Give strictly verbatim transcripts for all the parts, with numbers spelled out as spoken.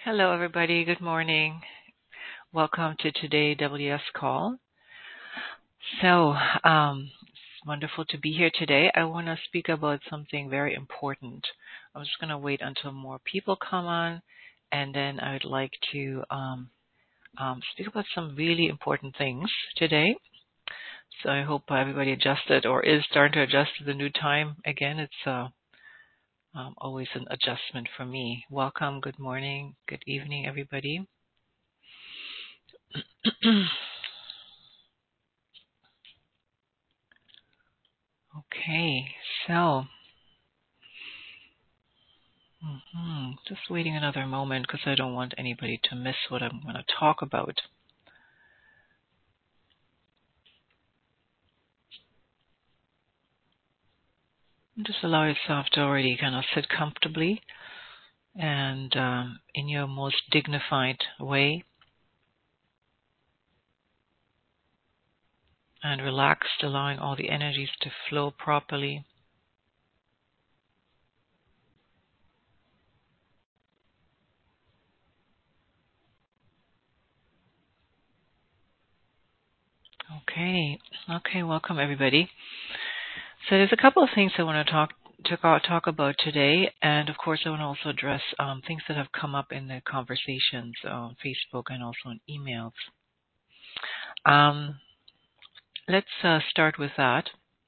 Hello, everybody. Good morning. Welcome to today W S call. So, um, it's wonderful to be here today. I want to speak about something very important. I'm just going to wait until more people come on, and then I would like to um, um, speak about some really important things today. So I hope everybody adjusted or is starting to adjust to the new time. Again, it's uh, um, always an adjustment for me. Welcome. Good morning. Good evening, everybody. Okay, so hmm just waiting another moment because I don't want anybody to miss what I'm going to talk about. Just allow yourself to already kind of sit comfortably and um, in your most dignified way and relaxed, allowing all the energies to flow properly. Okay, okay, welcome everybody. So there's a couple of things I want to talk to talk about today, and of course I want to also address um, things that have come up in the conversations on Facebook and also in emails. Um, let's uh, start with that.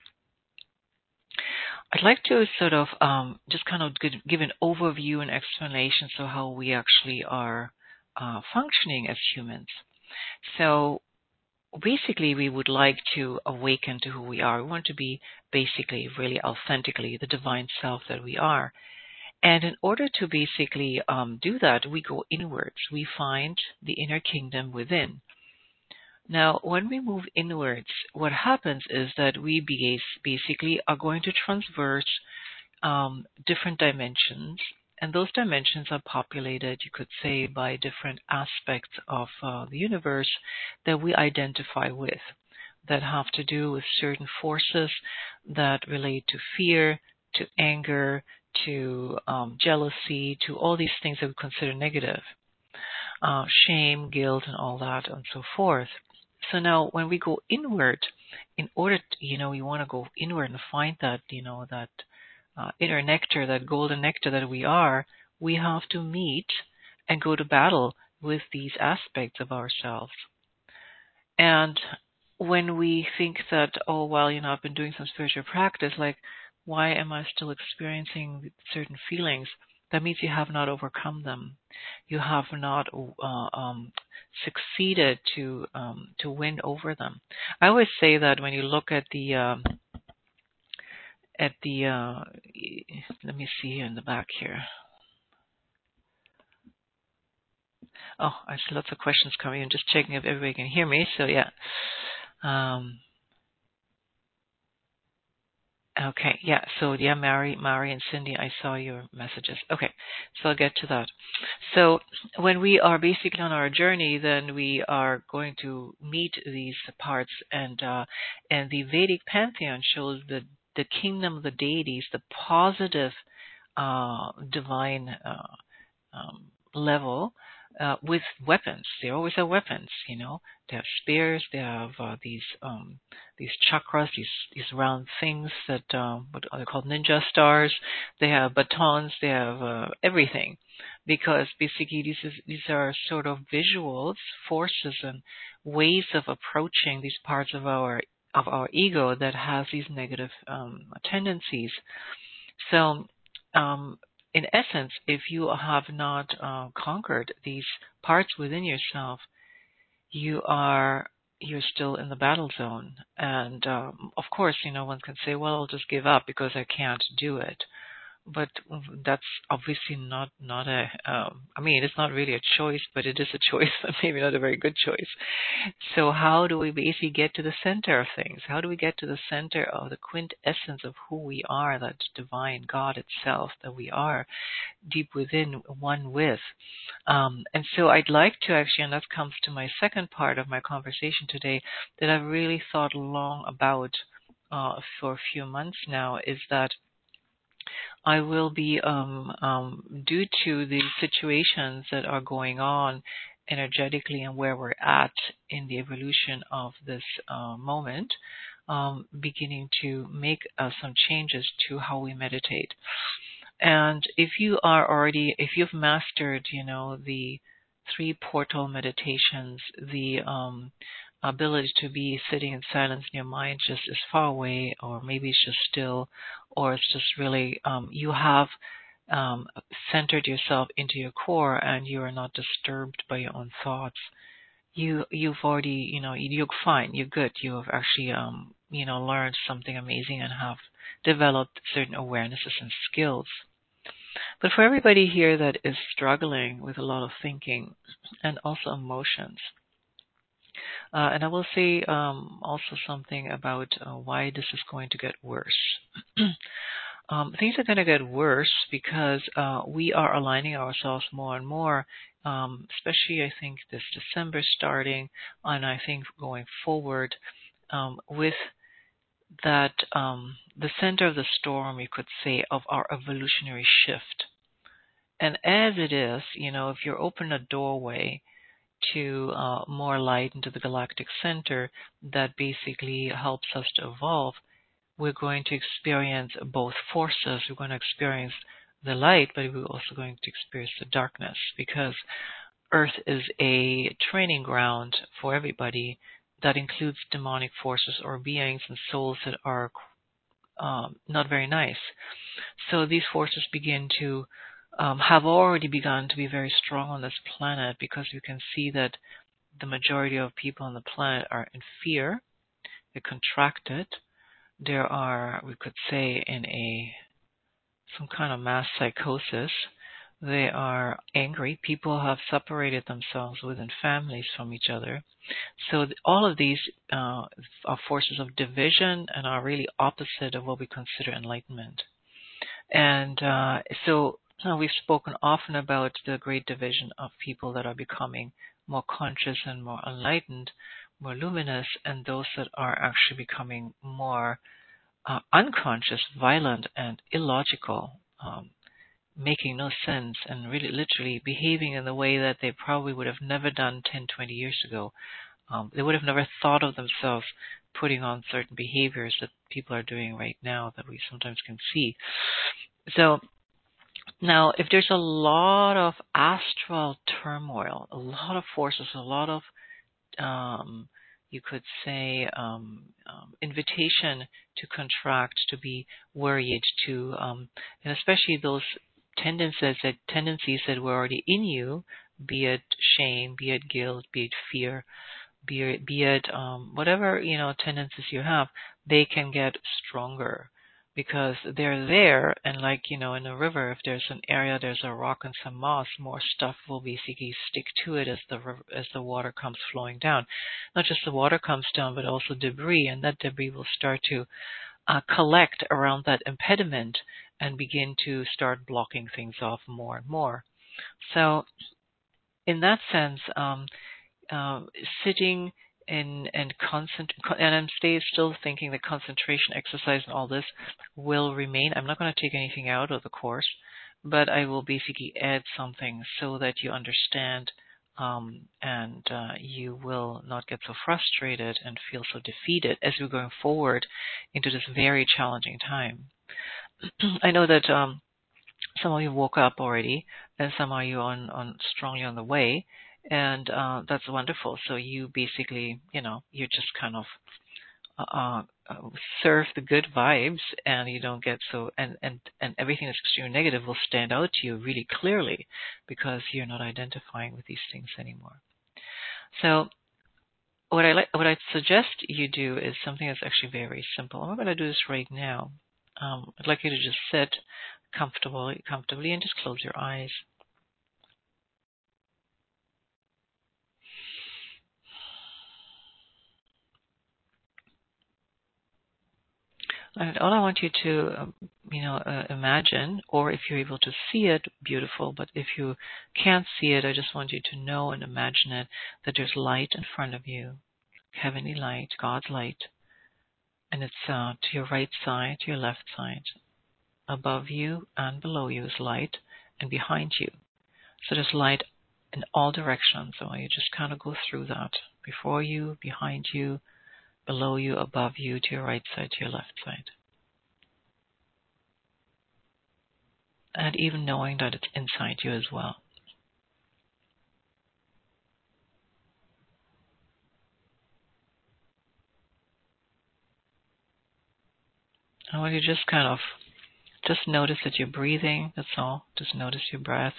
I'd like to sort of um, just kind of give an overview and explanation of how we actually are uh, functioning as humans. So basically, we would like to awaken to who we are. We want to be basically really authentically the divine self that we are. And in order to basically um, do that, we go inwards. We find the inner kingdom within. Now, when we move inwards, what happens is that we basically are going to traverse um, different dimensions, and those dimensions are populated, you could say, by different aspects of uh, the universe that we identify with, that have to do with certain forces that relate to fear, to anger, to um, jealousy, to all these things that we consider negative, uh, shame, guilt, and all that, and so forth. So now when we go inward, in order to, you know, we want to go inward and find that, you know, that uh, inner nectar, that golden nectar that we are, we have to meet and go to battle with these aspects of ourselves. And when we think that, oh, well, you know, I've been doing some spiritual practice, like, why am I still experiencing certain feelings? That means you have not overcome them. You have not uh, um, succeeded to um, to win over them. I always say that when you look at the um, at the uh, let me see here in the back here. Oh, I see lots of questions coming in. Just checking if everybody can hear me. So yeah. Um, Okay, yeah. So yeah, Mary, Mary, and Cindy, I saw your messages. Okay, so I'll get to that. So when we are basically on our journey, then we are going to meet these parts, and uh, and the Vedic pantheon shows the the kingdom of the deities, the positive uh, divine uh, um, level. Uh, with weapons, they always have weapons. You know, they have spears, they have uh, these um, these chakras, these these round things that um, what are they called, ninja stars. They have batons, they have uh, everything, because basically these is, these are sort of visuals, forces, and ways of approaching these parts of our of our ego that has these negative um, tendencies. So. Um, in essence, if you have not uh, conquered these parts within yourself, you are you're still in the battle zone. And um, of course, you know, one can say, well, I'll just give up because I can't do it. But that's obviously not not a. Um, I mean, it's not really a choice, but it is a choice, but maybe not a very good choice. So, how do we basically get to the center of things? How do we get to the center of the quintessence of who we are, that divine God itself that we are, deep within, one with? Um, and so, I'd like to actually, and that comes to my second part of my conversation today, that I've really thought long about uh, for a few months now, is that. I will be, um, um, due to the situations that are going on energetically and where we're at in the evolution of this uh, moment, um, beginning to make uh, some changes to how we meditate. And if you are already, if you've mastered, you know, the three portal meditations, the um, ability to be sitting in silence and your mind just is far away, or maybe it's just still, or it's just really, um, you have um, centered yourself into your core and you are not disturbed by your own thoughts. You, you've already, you know, you're fine, you're good. You have actually, um, you know, learned something amazing and have developed certain awarenesses and skills. But for everybody here that is struggling with a lot of thinking and also emotions, uh, and I will say um, also something about uh, why this is going to get worse. um, things are going to get worse because uh, we are aligning ourselves more and more, um, especially I think this December starting, and I think going forward um, with that um, the center of the storm, you could say, of our evolutionary shift. And as it is, you know, if you're open a doorway to uh, more light into the galactic center that basically helps us to evolve, we're going to experience both forces. We're going to experience the light, but we're also going to experience the darkness, because Earth is a training ground for everybody that includes demonic forces or beings and souls that are um, not very nice. So these forces begin to um, have already begun to be very strong on this planet, because you can see that the majority of people on the planet are in fear. They're contracted. There are, we could say, in a some kind of mass psychosis. They are angry. People have separated themselves within families from each other. So all of these uh, are forces of division and are really opposite of what we consider enlightenment. And uh, so uh, we've spoken often about the great division of people that are becoming more conscious and more enlightened, more luminous, and those that are actually becoming more uh, unconscious, violent, and illogical, um, making no sense and really literally behaving in the way that they probably would have never done ten, twenty years ago. Um, they would have never thought of themselves putting on certain behaviors that people are doing right now that we sometimes can see. So now, if there's a lot of astral turmoil, a lot of forces, a lot of, um, you could say, um, um, invitation to contract, to be worried, to, um, and especially those tendencies that tendencies that were already in you, be it shame, be it guilt, be it fear, be it, be it um, whatever you know tendencies you have, they can get stronger because they're there. And like you know, in a river, if there's an area, there's a rock and some moss, more stuff will basically stick to it as the river, as the water comes flowing down. Not just the water comes down, but also debris, and that debris will start to uh, collect around that impediment and begin to start blocking things off more and more. So, in that sense. Um, um, sitting and and concent and I'm stay, still thinking that concentration exercise and all this will remain. I'm not going to take anything out of the course, but I will basically add something so that you understand um, and uh, you will not get so frustrated and feel so defeated as we're going forward into this very challenging time. I know that um, some of you woke up already, and some of you on, on strongly on the way, and uh, that's wonderful. So you basically, you know, you just kind of uh, uh, surf the good vibes, and you don't get so, and and and everything that's extremely negative will stand out to you really clearly because you're not identifying with these things anymore. So what I like, what I suggest you do is something that's actually very simple. I'm going to do this right now. Um, I'd like you to just sit comfortably, comfortably, and just close your eyes. And all I want you to, um, you know, uh, imagine, or if you're able to see it, beautiful. But if you can't see it, I just want you to know and imagine it, that there's light in front of you, heavenly light, God's light, and it's uh, to your right side, to your left side. above you and below you is light, and behind you. So there's light in all directions. So you just kind of go through that. Before you, behind you, below you, above you, to your right side, to your left side. And even knowing that it's inside you as well. And when you just kind of, just notice that you're breathing, that's all. Just notice your breath.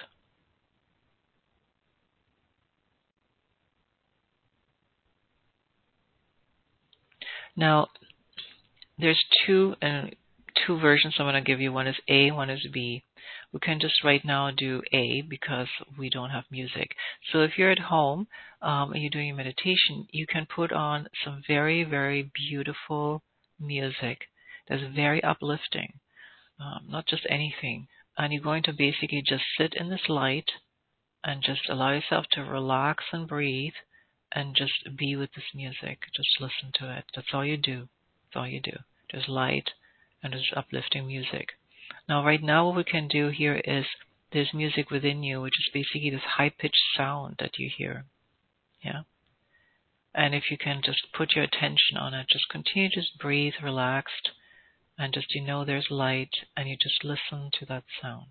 Now, there's two uh, two versions I'm going to give you. One is A, one is B. We can just right now do A because we don't have music. So if you're at home um, and you're doing your meditation, you can put on some very, very beautiful music that's very uplifting, um, not just anything. And you're going to basically just sit in this light and just allow yourself to relax and breathe and just be with this music. Just listen to it. That's all you do. That's all you do. There's light and there's uplifting music. Now, right now, what we can do here is there's music within you, which is basically this high-pitched sound that you hear. Yeah. And if you can just put your attention on it, just continue to just breathe relaxed and just, you know, there's light and you just listen to that sound.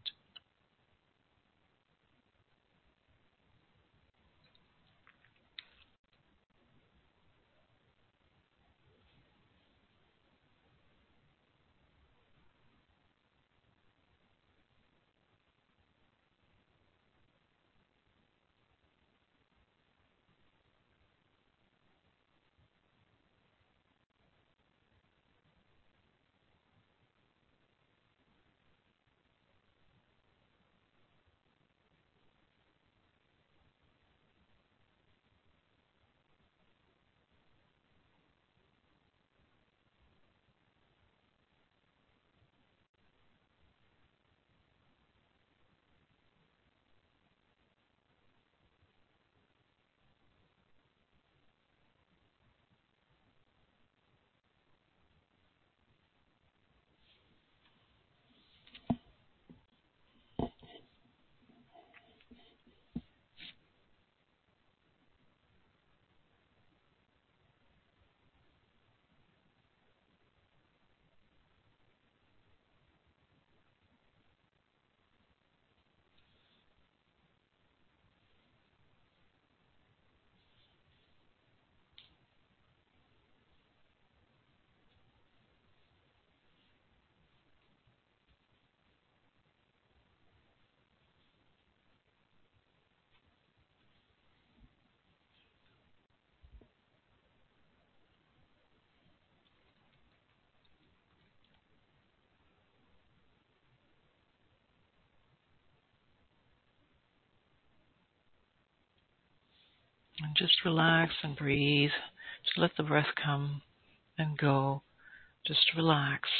And just relax and breathe. Just let the breath come and go. Just relax.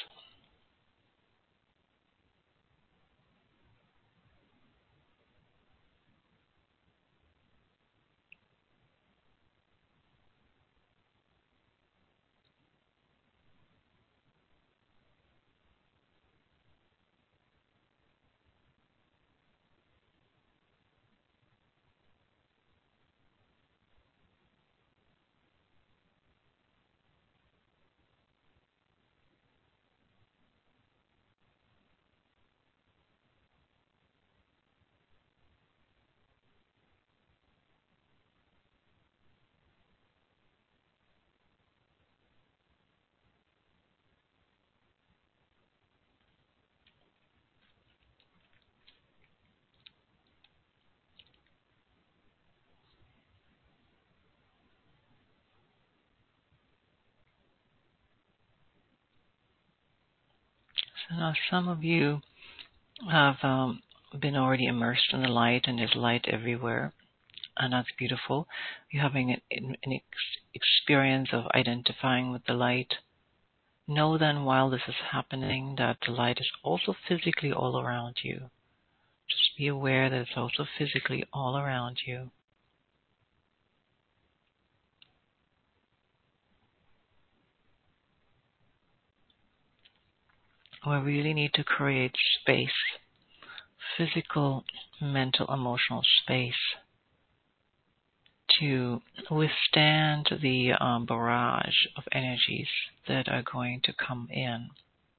So now some of you have um, been already immersed in the light, and there's light everywhere, and that's beautiful. You're having an, an ex- experience of identifying with the light. Know then, while this is happening, that the light is also physically all around you. Just be aware that it's also physically all around you. we really need to create space, physical, mental, emotional space to withstand the um, barrage of energies that are going to come in.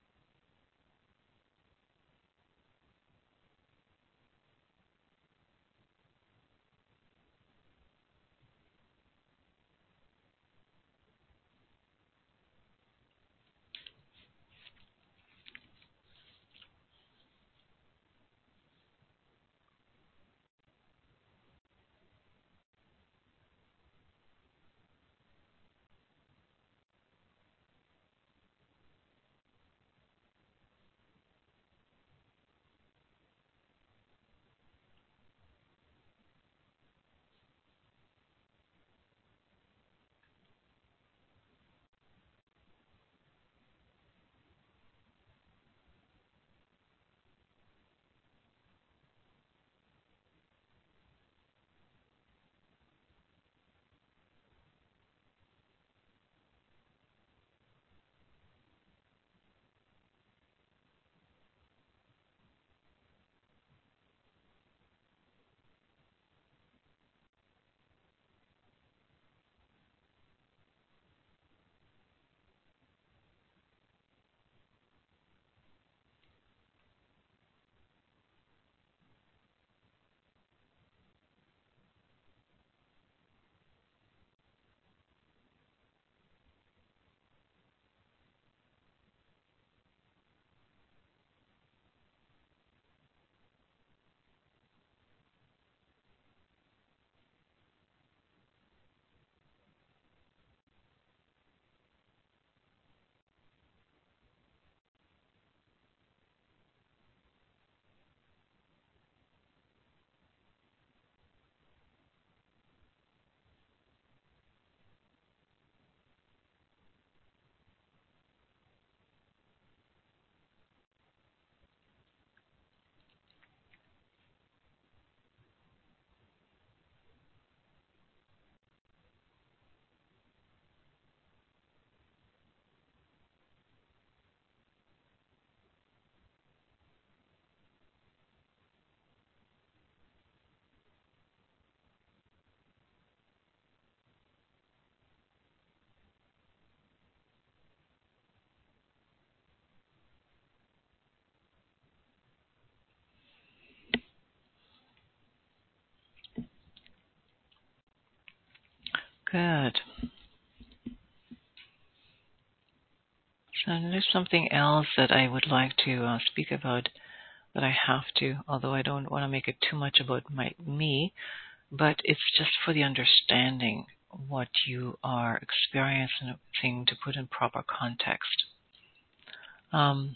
Good. So there's something else that I would like to uh, speak about that I have to, although I don't want to make it too much about my me, but it's just for the understanding what you are experiencing to put in proper context. Um,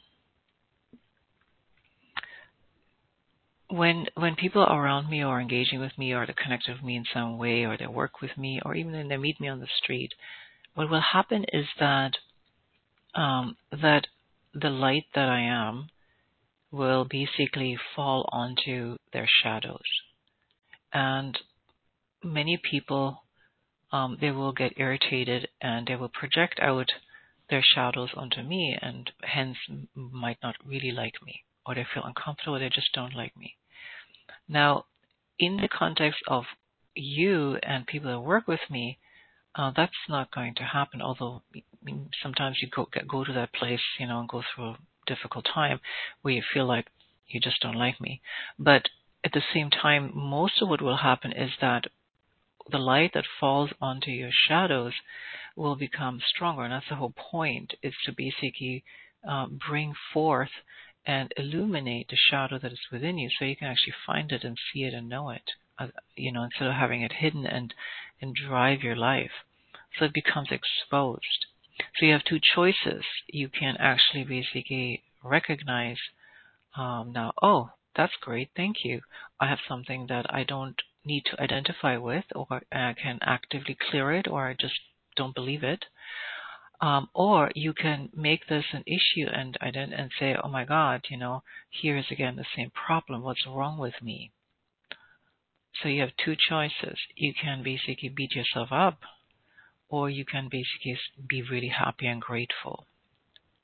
when when people around me are engaging with me or they're connected with me in some way or they work with me or even when they meet me on the street, what will happen is that um, that the light that I am will basically fall onto their shadows. And many people, um, they will get irritated and they will project out their shadows onto me and hence might not really like me, or they feel uncomfortable, or they just don't like me. Now, in the context of you and people that work with me, uh, that's not going to happen, although sometimes you go, go to that place, you know, and go through a difficult time where you feel like you just don't like me. But at the same time, most of what will happen is that the light that falls onto your shadows will become stronger. And that's the whole point, is to basically uh, bring forth and illuminate the shadow that is within you so you can actually find it and see it and know it, uh, you know, instead of having it hidden and, and drive your life. So it becomes exposed. So you have two choices. You can actually basically recognize um, now, oh, that's great, thank you. I have something that I don't need to identify with, or I can actively clear it, or I just don't believe it. Um, or you can make this an issue and ident- and say, oh my God, you know, here is again the same problem. What's wrong with me? So you have two choices. You can basically beat yourself up, or you can basically be really happy and grateful,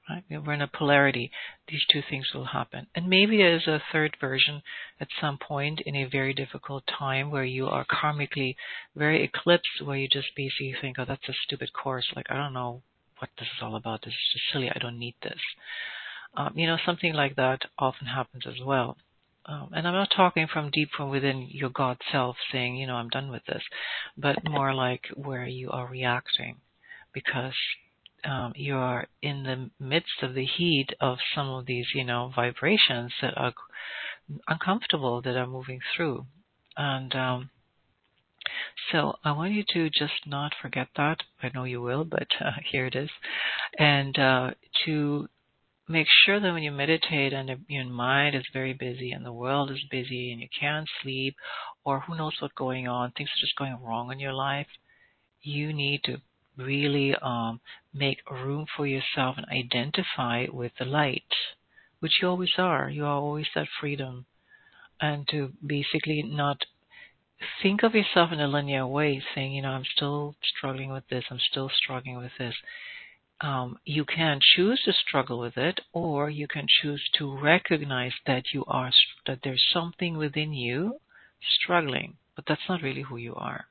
Right? We're in a polarity. These two things will happen. And maybe there's a third version at some point in a very difficult time where you are karmically very eclipsed, where you just basically think, oh, that's a stupid course. Like, I don't know what this is all about. This is just silly. I don't need this. Um, you know, something like that often happens as well. Um, and I'm not talking from deep from within your God self saying, you know, I'm done with this, but more like where you are reacting because um, you are in the midst of the heat of some of these, you know, vibrations that are uncomfortable that are moving through. And um, so I want you to just not forget that. I know you will, but uh, here it is. And uh, to make sure that when you meditate and your mind is very busy and the world is busy and you can't sleep or who knows what's going on, things are just going wrong in your life, you need to really um, make room for yourself and identify with the light, which you always are. You are always that freedom. And to basically not think of yourself in a linear way, saying, you know, I'm still struggling with this, I'm still struggling with this. Um, you can choose to struggle with it, or you can choose to recognize that you are that there's something within you struggling, but that's not really who you are.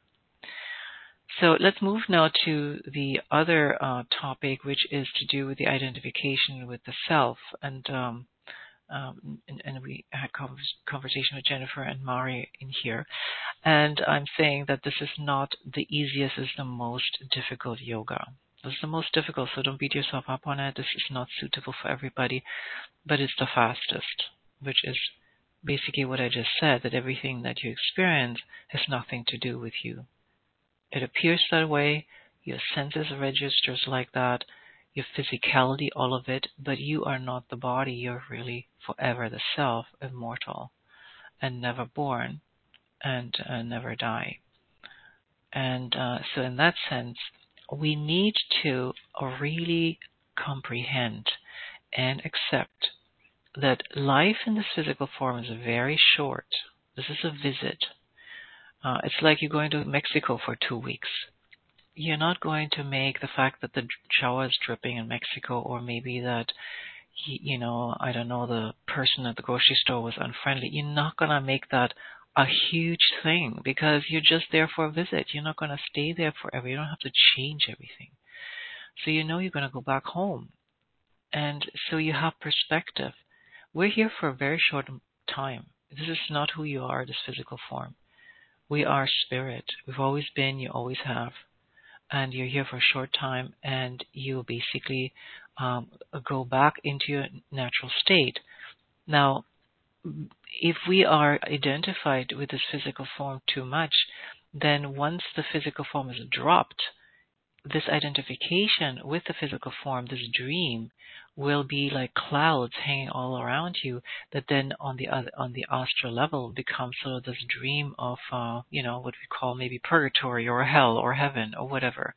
So let's move now to the other uh, topic, which is to do with the identification with the self. And um, um, and, and we had conversation with Jennifer and Mari in here. And I'm saying that this is not the easiest, it's the most difficult yoga. This is the most difficult, so don't beat yourself up on it. This is not suitable for everybody, but it's the fastest, which is basically what I just said, that everything that you experience has nothing to do with you. It appears that way, your senses registers like that, your physicality, all of it, but you are not the body. You're really forever the self, immortal, and never born, and uh, never die. And uh, so in that sense, we need to really comprehend and accept that life in this physical form is very short. This is a visit. Uh, it's like you're going to Mexico for two weeks. You're not going to make the fact that the shower is dripping in Mexico, or maybe that, you know, I don't know, the person at the grocery store was unfriendly. You're not going to make that a huge thing because you're just there for a visit. You're not going to stay there forever. You don't have to change everything. So you know you're going to go back home. And so you have perspective. We're here for a very short time. This is not who you are, this physical form. We are spirit. We've always been, you always have. And you're here for a short time, and you basically um, go back into your natural state. Now, if we are identified with this physical form too much, then once the physical form is dropped, this identification with the physical form, this dream, will be like clouds hanging all around you. That then, on the other, on the astral level, becomes sort of this dream of, uh, you know, what we call maybe purgatory or hell or heaven or whatever.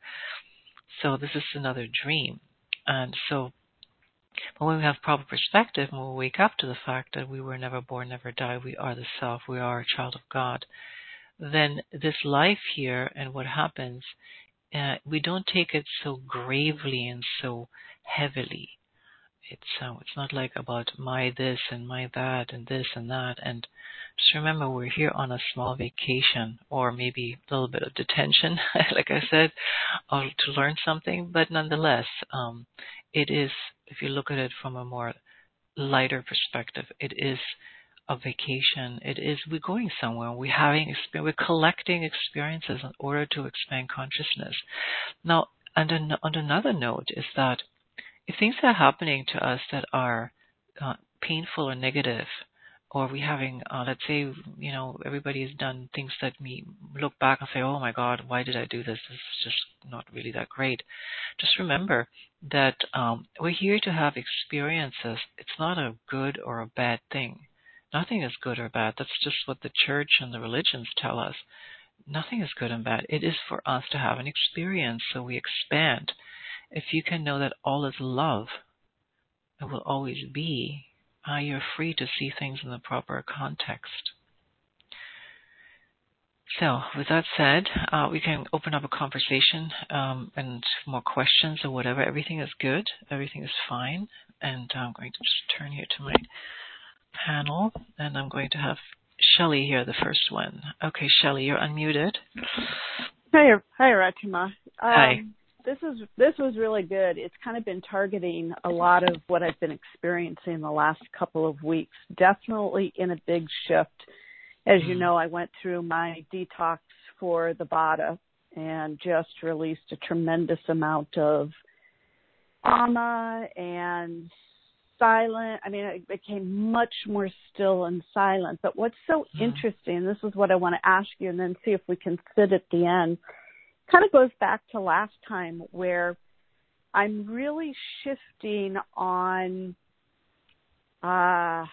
So this is another dream, and so. But when we have proper perspective, when we wake up to the fact that we were never born, never die, we are the self, we are a child of God, then this life here and what happens, uh, we don't take it so gravely and so heavily. It's uh, it's not like about my this and my that and this and that. And just remember, we're here on a small vacation, or maybe a little bit of detention, like I said, or to learn something. But nonetheless, um, it is, if you look at it from a more lighter perspective, it is a vacation. It is, we're going somewhere. We're having, we're collecting experiences in order to expand consciousness. Now, and on, on another note is that if things are happening to us that are uh, painful or negative, or we having, uh, let's say, you know, everybody has done things that we look back and say, oh my God, why did I do this? This is just not really that great. Just remember that um, we're here to have experiences. It's not a good or a bad thing. Nothing is good or bad. That's just what the church and the religions tell us. Nothing is good and bad. It is for us to have an experience, so we expand. If you can know that all is love, it will always be, uh, you're free to see things in the proper context. So, with that said, uh, we can open up a conversation um, and more questions or whatever. Everything is good. Everything is fine. And I'm going to just turn here to my panel, and I'm going to have Shelley here, the first one. Okay, Shelley, you're unmuted. Hi, hi, Rachima. Hi. Um, this is this was really good. It's kind of been targeting a lot of what I've been experiencing the last couple of weeks. Definitely in a big shift. As you know, I went through my detox for the Vata and just released a tremendous amount of ama and silent. I mean, it became much more still and silent. But what's so mm. interesting, this is what I want to ask you and then see if we can sit at the end, kind of goes back to last time where I'm really shifting on, uh,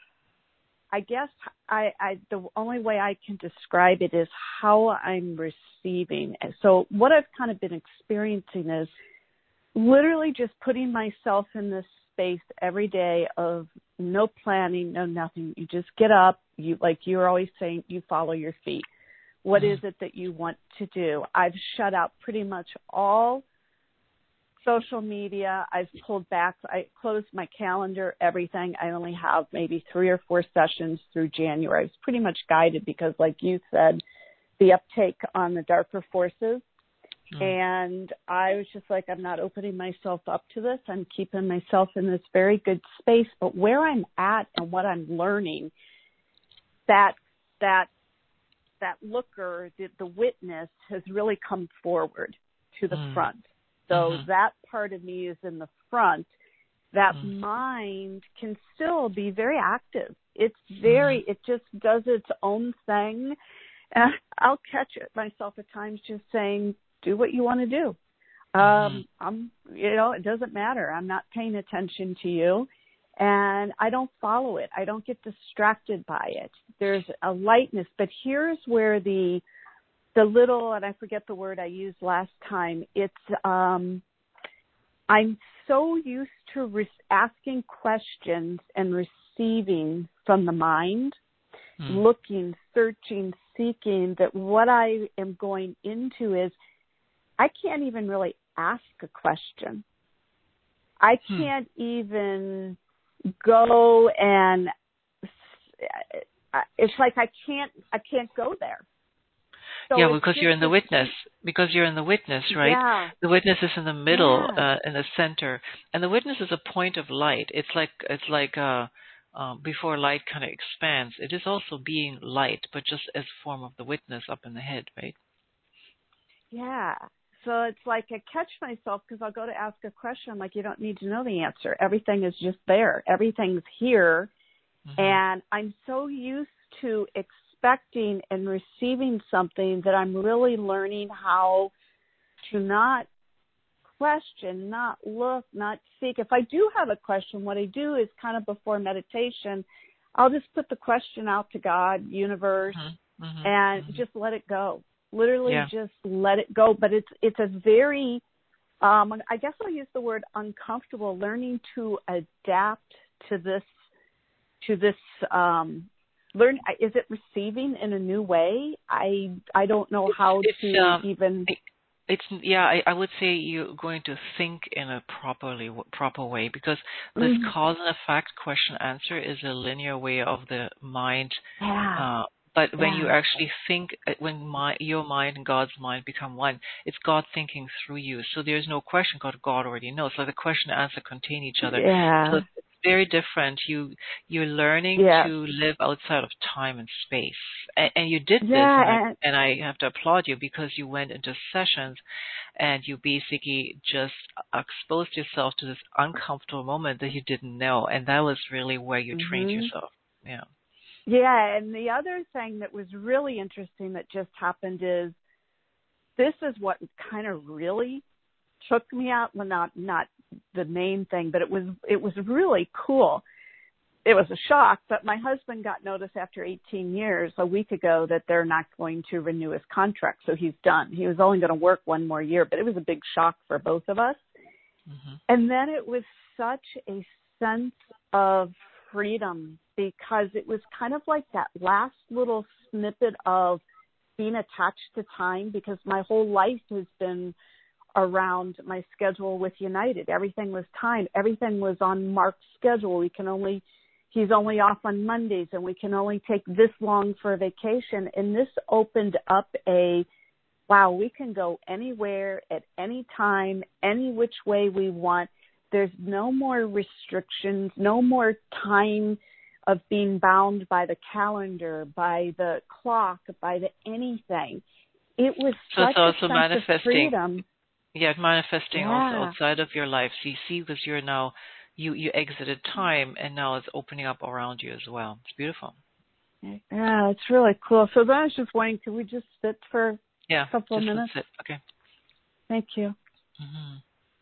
I guess I, I the only way I can describe it is how I'm receiving. So what I've kind of been experiencing is literally just putting myself in this space every day of no planning, no nothing. You just get up, you like you're always saying, you follow your feet. What mm-hmm. is it that you want to do? I've shut out pretty much all social media. I've pulled back. I closed my calendar, everything. I only have maybe three or four sessions through January. I was pretty much guided because, like you said, the uptake on the darker forces. Mm. And I was just like, I'm not opening myself up to this. I'm keeping myself in this very good space. But where I'm at and what I'm learning, that that that looker, the, the witness, has really come forward to the mm. front. So mm-hmm. that part of me is in the front. That mm. mind can still be very active. It's very, mm. it just does its own thing. And I'll catch it myself at times just saying, do what you want to do. Um, mm-hmm. I'm, you know, it doesn't matter. I'm not paying attention to you. And I don't follow it. I don't get distracted by it. There's a lightness. But here's where the the little, and I forget the word I used last time, it's, um, I'm so used to re- asking questions and receiving from the mind, mm. looking, searching, seeking, that what I am going into is I can't even really ask a question. I can't hmm. even go and it's like I can't I can't go there. So yeah, because you're in the witness. Because you're in the witness, right? Yeah. The witness is in the middle, yeah. uh, in the center, and the witness is a point of light. It's like it's like uh, uh, before light kind of expands. It is also being light, but just as a form of the witness up in the head, right? Yeah. So it's like I catch myself because I'll go to ask a question. I'm like, you don't need to know the answer. Everything is just there. Everything's here. Mm-hmm. And I'm so used to expecting and receiving something that I'm really learning how to not question, not look, not seek. If I do have a question, what I do is kind of before meditation, I'll just put the question out to God, universe, mm-hmm. Mm-hmm. and mm-hmm. just let it go. Literally yeah. just let it go. But it's it's a very, um, I guess I'll use the word uncomfortable, learning to adapt to this, to this, um, learn. Is it receiving in a new way? I I don't know it's, how it's, to um, even. It, it's yeah. I, I would say you're going to think in a properly proper way because this mm-hmm. cause and effect question answer is a linear way of the mind. Yeah. Uh, But when yeah. you actually think, when my, your mind and God's mind become one, it's God thinking through you. So there's no question God. God already knows. So the question and answer contain each other. Yeah. So it's very different. You, you're learning yeah. to live outside of time and space. And, and you did yeah, this, and I, and, and I have to applaud you because you went into sessions and you basically just exposed yourself to this uncomfortable moment that you didn't know. And that was really where you mm-hmm. trained yourself. Yeah. Yeah, and the other thing that was really interesting that just happened is this is what kind of really took me out. Well, not not the main thing, but it was it was really cool. It was a shock, but my husband got notice after eighteen years a week ago that they're not going to renew his contract, so he's done. He was only going to work one more year, but it was a big shock for both of us. Mm-hmm. And then it was such a sense of freedom because it was kind of like that last little snippet of being attached to time because my whole life has been around my schedule with United. Everything was time. Everything was on Mark's schedule. We can only, he's only off on Mondays and we can only take this long for a vacation. And this opened up a, wow, we can go anywhere at any time, any which way we want. There's no more restrictions, no more time of being bound by the calendar, by the clock, by the anything. It was so such it's also a sense manifesting. of freedom. Yeah, manifesting Yeah. also outside of your life. So you see, because you're now, you, you exited time and now it's opening up around you as well. It's beautiful. Yeah, it's really cool. So then I was just wondering, could we just sit for Yeah, a couple of just minutes? sit. Okay. Thank you. Mm-hmm.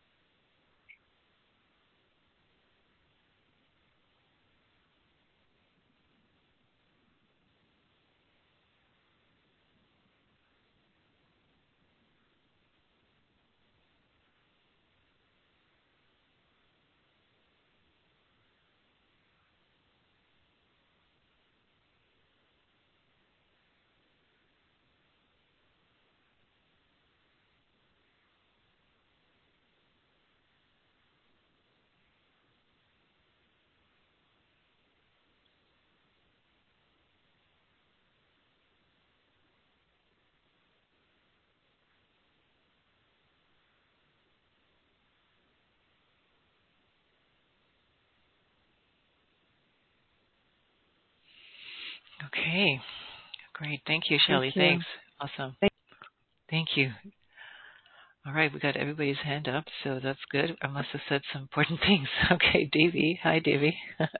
Okay. Great. Thank you, Thank Shelley. you. Thanks. Awesome. Thank Thank you. All right, we got everybody's hand up, so that's good. I must have said some important things. Okay, Davy. Hi, Davy.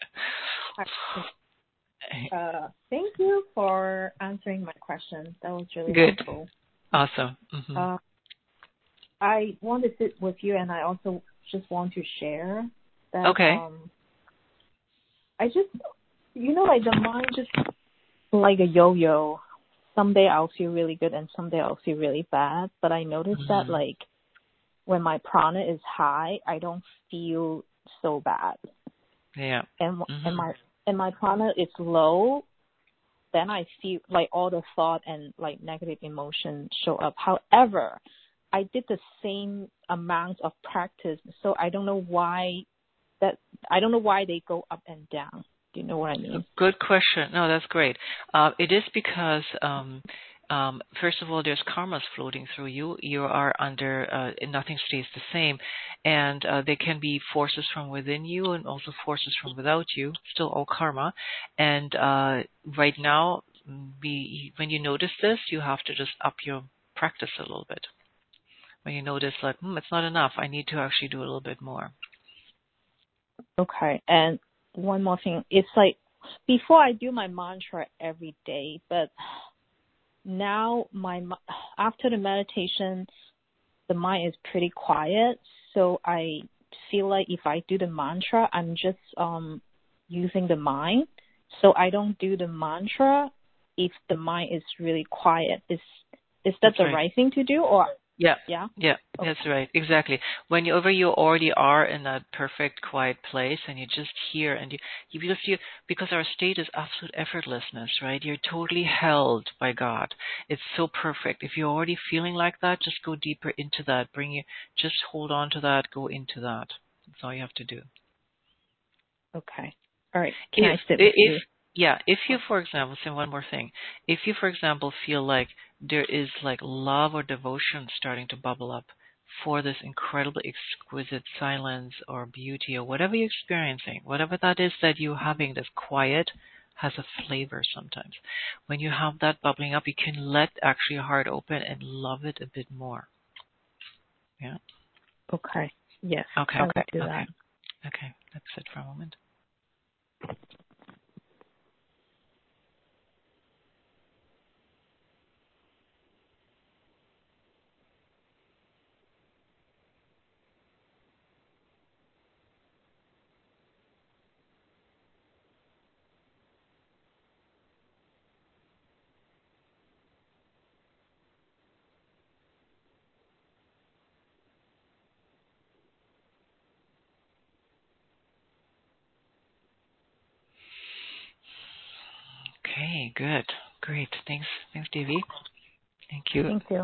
Uh, thank you for answering my question. That was really Good. helpful. Awesome. Mm-hmm. Uh, I want to sit with you, and I also just want to share that. Okay. Um, I just, you know, like the mind just like a yo-yo. Someday I'll feel really good, and someday I'll feel really bad. But I noticed Mm-hmm. that, like, when my prana is high, I don't feel so bad. Yeah. And Mm-hmm. and my and my prana is low, then I feel like all the thought and like negative emotion show up. However, I did the same amount of practice, so I don't know why that I don't know why they go up and down. Do you know what I mean? Good question. No, that's great. Uh, it is because, um, um, first of all, there's karmas floating through you. You are under, uh, nothing stays the same. And uh, there can be forces from within you and also forces from without you, still all karma. And uh, right now, be, when you notice this, you have to just up your practice a little bit. When you notice, like, hmm, it's not enough, I need to actually do a little bit more. Okay. And one more thing. It's like before I do my mantra every day, but now my after the meditation, the mind is pretty quiet. So I feel like if I do the mantra, I'm just um using the mind. So I don't do the mantra if the mind is really quiet. Is is that That's the right. right thing to do, or Yeah. yeah? Yeah, Okay. that's right. Exactly. Whenever you already are in that perfect quiet place and you just hear and you, you because you because our state is absolute effortlessness, right? You're totally held by God. It's so perfect. If you're already feeling like that, just go deeper into that. Bring you just hold on to that, go into that. That's all you have to do. Okay. All right. Can If I sit with if you? yeah, if you, for example, say one more thing, if you, for example, feel like there is like love or devotion starting to bubble up for this incredibly exquisite silence or beauty or whatever you're experiencing, whatever that is that you're having, this quiet has a flavor sometimes. When you have that bubbling up, you can let actually your heart open and love it a bit more. Yeah. Okay. Yes. Okay. I will Okay. do Okay. that. Okay. Let's sit for a moment. Okay, good. Great. Thanks. Thanks, Davy. Thank you. Thank you.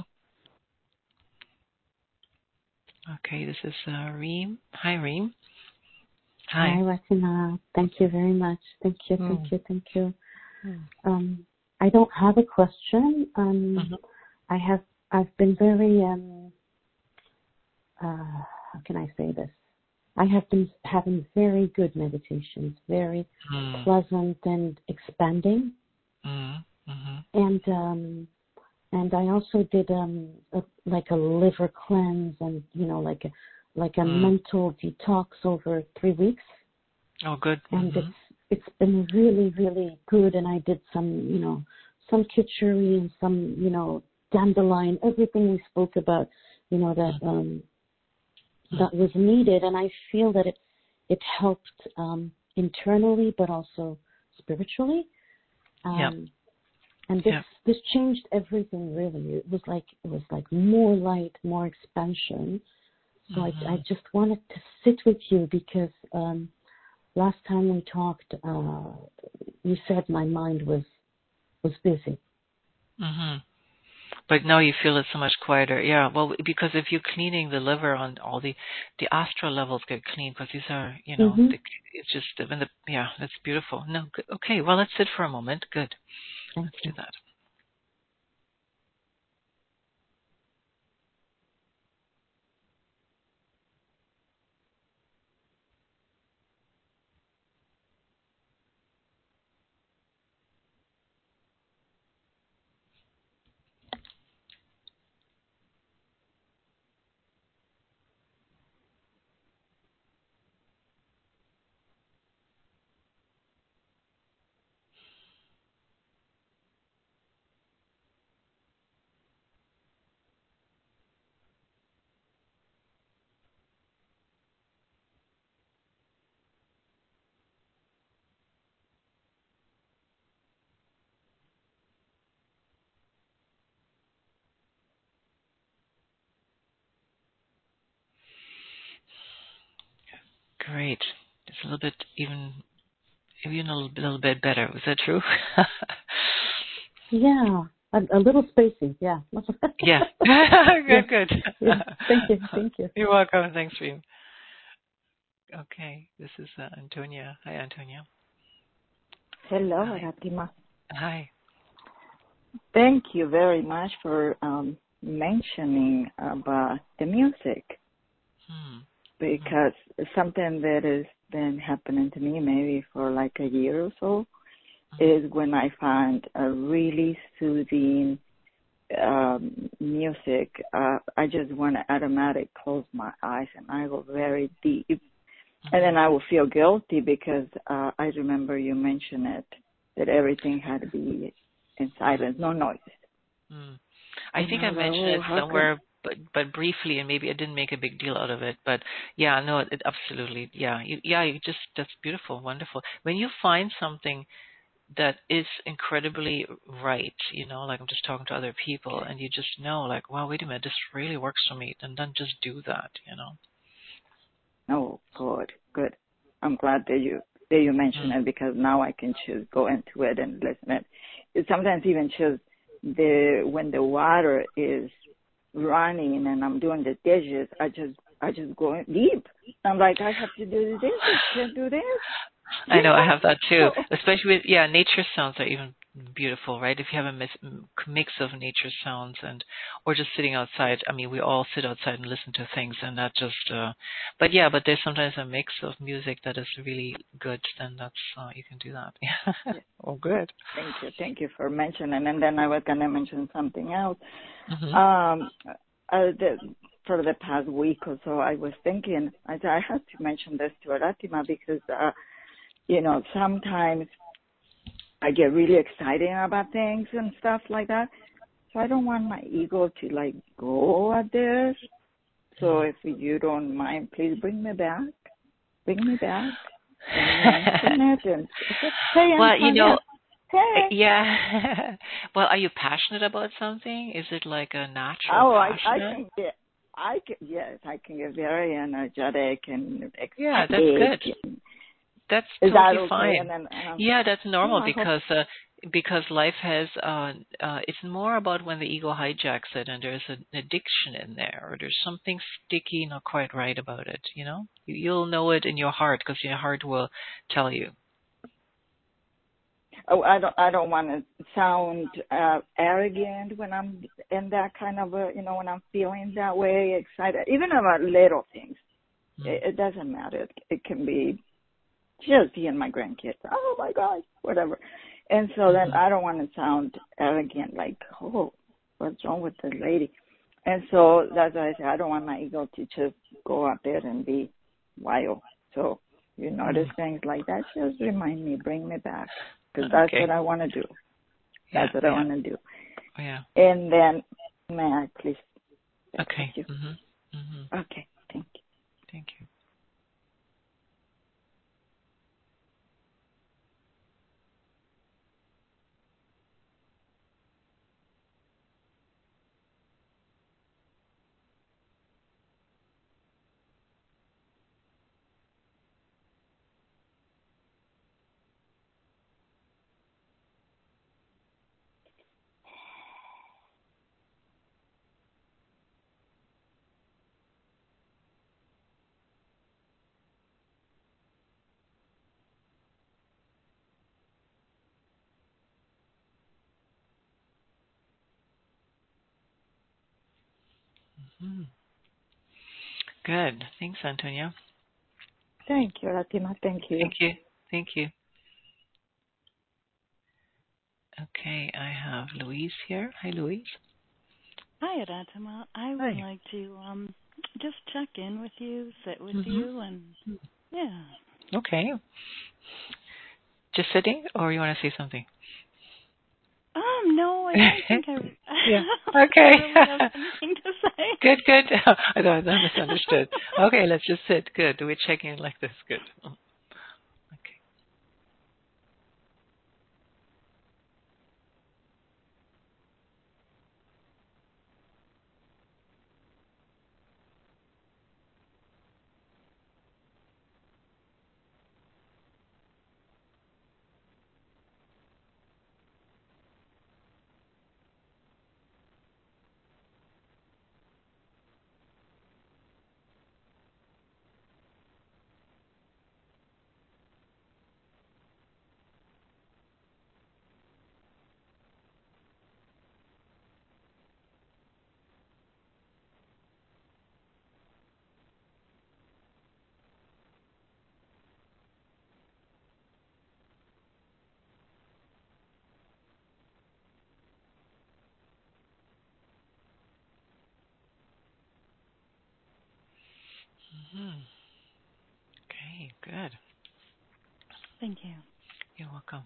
Okay, this is uh, Reem. Hi, Reem. Hi, Hi. Ratina. Thank you very much. Thank you, thank Mm. you, thank you. Mm. Um, I don't have a question. Um, Mm-hmm. I have. I've been very. Um, uh, how can I say this? I have been having very good meditations, very Mm. pleasant and expanding, Mm. Mm-hmm. and um, and I also did um, a, like a liver cleanse, and you know, like a like a Mm. mental detox over three weeks. Oh, good. And Mm-hmm. it's it's been really, really good. And I did some, you know, some kitchery and some, you know, dandelion, everything we spoke about, you know, that um, that was needed. And I feel that it it helped um, internally, but also spiritually. Um, Yeah. and this Yeah. this changed everything really. It was like it was like more light, more expansion. So Mm-hmm. I I just wanted to sit with you because. Um, Last time we talked, uh, you said my mind was was busy. Mm-hmm. But now you feel it so much quieter. Yeah, well, because if you're cleaning the liver on all the, the astral levels get clean because these are, you know, Mm-hmm. the, it's just, when the, yeah, that's beautiful. No, good. Okay, well, let's sit for a moment. Good. Thank Let's do you. that. Great. It's a little bit even, even a little, little bit better. Was that true? Yeah, a, a little spacey. Yeah. Yeah. Yeah. Good, good. Yeah. Thank you. Thank you. You're welcome. Thanks, Reem. Okay, this is uh, Antonia. Hi, Antonia. Hello, Hi. Ratima. Hi. Thank you very much for um, mentioning about the music Hmm. because something that has been happening to me maybe for like a year or so is when I find a really soothing um, music, uh, I just want to automatically close my eyes and I go very deep. And then I will feel guilty because uh, I remember you mentioned it, that everything had to be in silence, no noise. Mm. I And think I I was like, mentioned oh, it how come? somewhere, but but briefly, and maybe I didn't make a big deal out of it. But yeah, no, it, absolutely, yeah, you, yeah, you just that's beautiful, wonderful. When you find something that is incredibly right, you know, like I'm just talking to other people, and you just know, like, wow, wait a minute, this really works for me, and then just do that, you know. Oh, good, good. I'm glad that you that you mentioned Mm. it because now I can choose go into it and listen it. It sometimes even choose the when the water is running and I'm doing the dishes, I just I just go in deep. I'm like I have to do the dishes, can't do this. I You know I know? have that too, So, especially with yeah, nature sounds are even beautiful, right? If you have a mis- mix of nature sounds and or just sitting outside. I mean, we all sit outside and listen to things, and not just. Uh, but yeah, but there's sometimes a mix of music that is really good. Then that's uh, you can do that. yeah. Oh, good. Thank you. Thank you for mentioning. And then I was going to mention something else. Mm-hmm. Um, uh, the, for the past week or so, I was thinking, I said, I have to mention this to Aratima because, uh, you know, sometimes I get really excited about things and stuff like that. So I don't want my ego to, like, go at this. So if you don't mind, please bring me back. Bring me back and mention it. And hey, Well, you know, Antonia. Hey. yeah. Well, are you passionate about something? Is it like a natural Oh, I, I passion? can get, I can, yes, I can get very energetic and Yeah, that's excited. good. And That's is that totally okay? And fine. then, and I'm, Yeah, that's normal oh, I hope, because uh, because life has uh, uh it's more about when the ego hijacks it and there's an addiction in there or there's something sticky not quite right about it, you know. You, you'll know it in your heart because your heart will tell you. Oh, I don't. I don't want to sound uh, arrogant when I'm in that kind of a, you know, when I'm feeling that way, excited, even about little things. Mm. It, it doesn't matter. It, it can be just seeing my grandkids. Oh my gosh, whatever. And so then I don't want to sound arrogant, like, oh, what's wrong with the lady? And so that's why I say I don't want my ego to just go out there and be wild. So you notice mm. things like that, just remind me, bring me back. Because that's okay. What I want to do. That's yeah, what I yeah. want to do. Yeah. And then, may I please? Okay. Mm-hmm. Mm-hmm. Okay. Thank you. Thank you. Mm-hmm. Good. Thanks, Antonia. Thank you, Ratima. Thank you. Thank you. Thank you. Okay, I have Louise here. Hi, Louise. Hi, Ratima. I would Hi. like to um, just check in with you, sit with mm-hmm. you, and yeah. Okay. Just sitting, or you want to say something? Um, no, I don't think I. Yeah. Okay. I really have anything to say. Good, good. I thought I misunderstood. Okay, let's just sit. Good. We're checking in like this. Good. Okay. Mm-hmm. Okay, good. Thank you. You're welcome.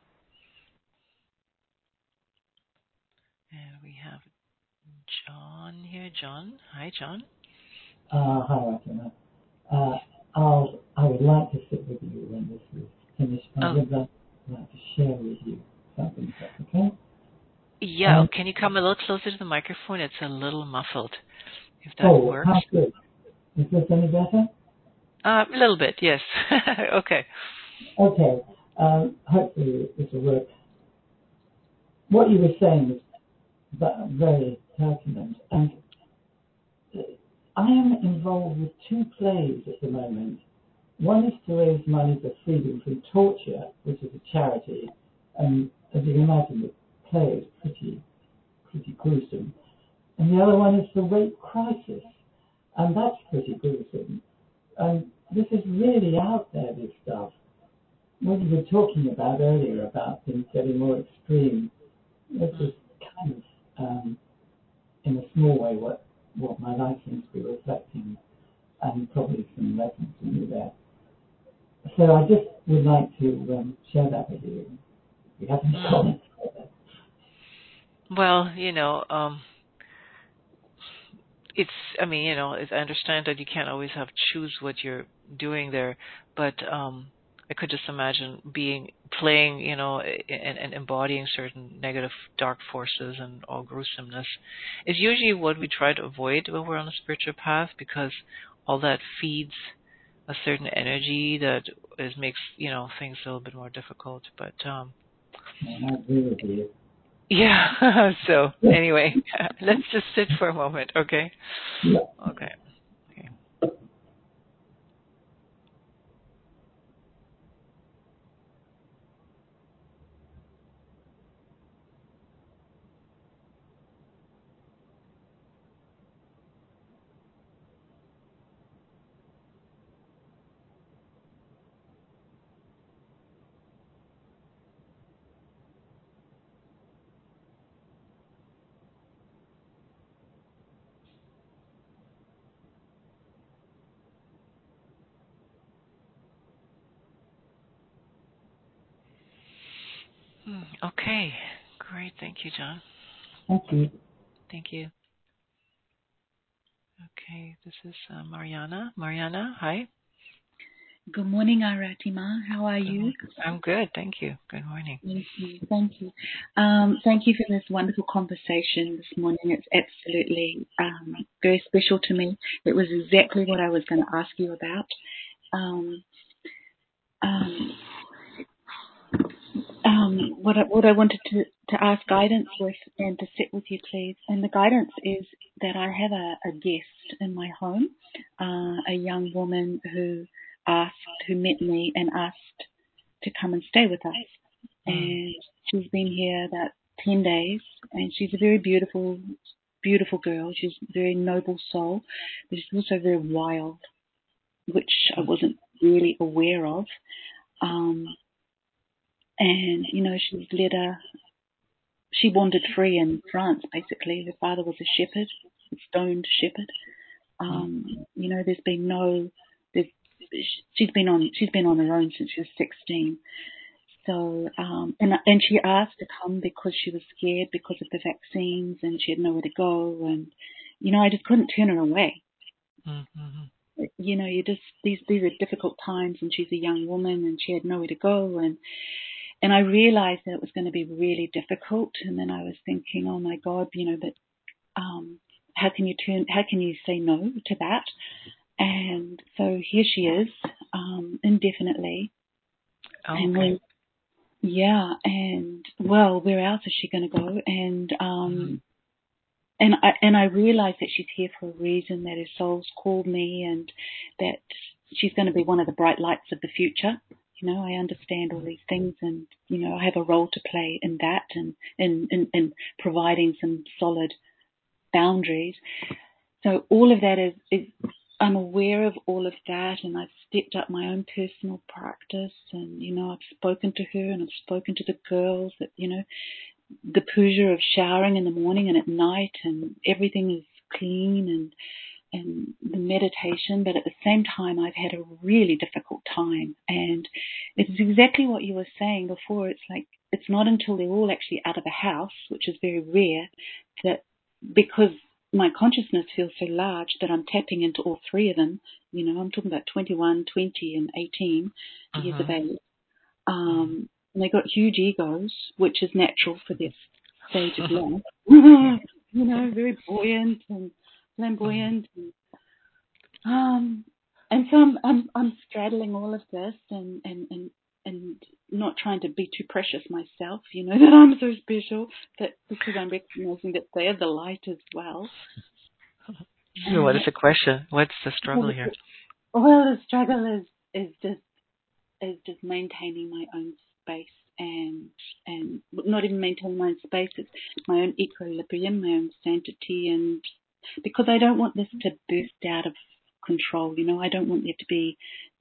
And we have John here. John. Hi, John. Uh, hi, Ratima. Uh, I'll, I would like to sit with you when this is finished. I oh. would like, like to share with you something, if that's okay? Yeah, um, can you come a little closer to the microphone? It's a little muffled, if that oh, works. how good. Is this any better? Uh, a little bit, yes. Okay. Okay. Um, hopefully this will work. What you were saying is very pertinent, and I am involved with two plays at the moment. One is to raise money for Freedom from Torture, which is a charity, and as you can imagine, the play is pretty, pretty gruesome. And the other one is the Rape Crisis, and that's pretty gruesome. And this is really out there, this stuff. What you were talking about earlier about things getting more extreme, this is kind of, um, in a small way, what, what my life seems to be reflecting, and probably some lessons from you there. So I just would like to um, share that with you. If you have any comments. Well, you know, um, it's, I mean, you know, I understand that you can't always have choose what you're doing there, but um, I could just imagine being, playing, you know, and, and embodying certain negative dark forces and all gruesomeness is usually what we try to avoid when we're on a spiritual path, because all that feeds a certain energy that is makes, you know, things a little bit more difficult. But um, And I agree with you. Yeah. So anyway, let's just sit for a moment, okay? Yeah. Okay. Okay. Hmm, Okay. Great. Thank you, John. Thank you. Thank you. Okay. This is uh, Mariana. Mariana, hi. Good morning, Aratima. How are Good you? morning. I'm good. Thank you. Good morning. Thank you. Thank you. Um, thank you for this wonderful conversation this morning. It's absolutely um, very special to me. It was exactly what I was going to ask you about. Um, um, um, what, I, what I wanted to, to ask guidance with and to sit with you, please. And the guidance is that I have a, a guest in my home, uh, a young woman who asked, who met me and asked to come and stay with us. And she's been here about ten days, and she's a very beautiful, beautiful girl. She's a very noble soul, but she's also very wild, which I wasn't really aware of. Um, and, you know, she's led a, she wandered free in France, basically. Her father was a shepherd, a stoned shepherd. Um, you know, there's been no, there's, she's been on, she's been on her own since she was sixteen. So, um, and and she asked to come because she was scared because of the vaccines and she had nowhere to go. And, you know, I just couldn't turn her away. Mm-hmm. You know, you just, these, these are difficult times, and she's a young woman and she had nowhere to go. And, and I realized that it was going to be really difficult. And then I was thinking, oh my God, you know, but, um, how can you turn, how can you say no to that? And so here she is, um, indefinitely. Oh, and okay. we, Yeah, and well, where else is she going to go? And um, mm-hmm. and I and I realize that she's here for a reason. That her soul's called me, and that she's going to be one of the bright lights of the future. You know, I understand all these things, and you know, I have a role to play in that, and in in, in providing some solid boundaries. So all of that is is. I'm aware of all of that, and I've stepped up my own personal practice, and, you know, I've spoken to her and I've spoken to the girls that, you know, the puja of showering in the morning and at night, and everything is clean, and, and the meditation, but at the same time, I've had a really difficult time. And it's exactly what you were saying before. It's like, it's not until they're all actually out of the house, which is very rare, that because my consciousness feels so large that I'm tapping into all three of them. You know, I'm talking about twenty-one, twenty, and eighteen uh-huh. years of age. Um, and they got huge egos, which is natural for this stage of life. You know, very buoyant and flamboyant. And, um, and so I'm, I'm, I'm straddling all of this and, and, and, and not trying to be too precious myself, you know, that I'm so special, but because I'm recognizing that they're the light as well. So what is the question? What's the struggle well, here? Well, the struggle is, is just is just maintaining my own space, and and not even maintaining my own space, it's my own equilibrium, my own sanctity, and because I don't want this to burst out of control, you know, I don't want there to be,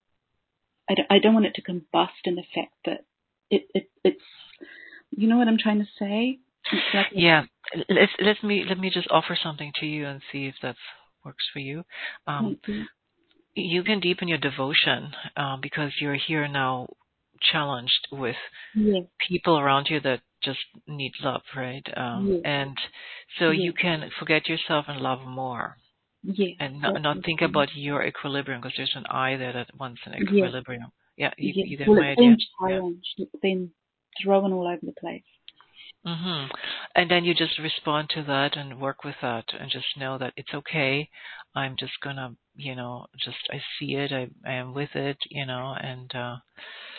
I don't, I don't want it to combust in the fact that it, it it's, you know what I'm trying to say? Like yeah, let's let me let me just offer something to you and see if that works for you. Um, you. you can deepen your devotion uh, because you're here now, challenged with yes. people around you that just need love, right? Um, yes. And so yes. you can forget yourself and love more. Yes, and not, not think about your equilibrium, because there's an I there that wants an equilibrium. Yes. Yeah, you, yes. you get well, my it's idea? been challenged. Yeah. It's been thrown all over the place. Mm-hmm. And then you just respond to that and work with that, and just know that it's okay. I'm just gonna, you know, just I see it. I, I am with it, you know, and uh,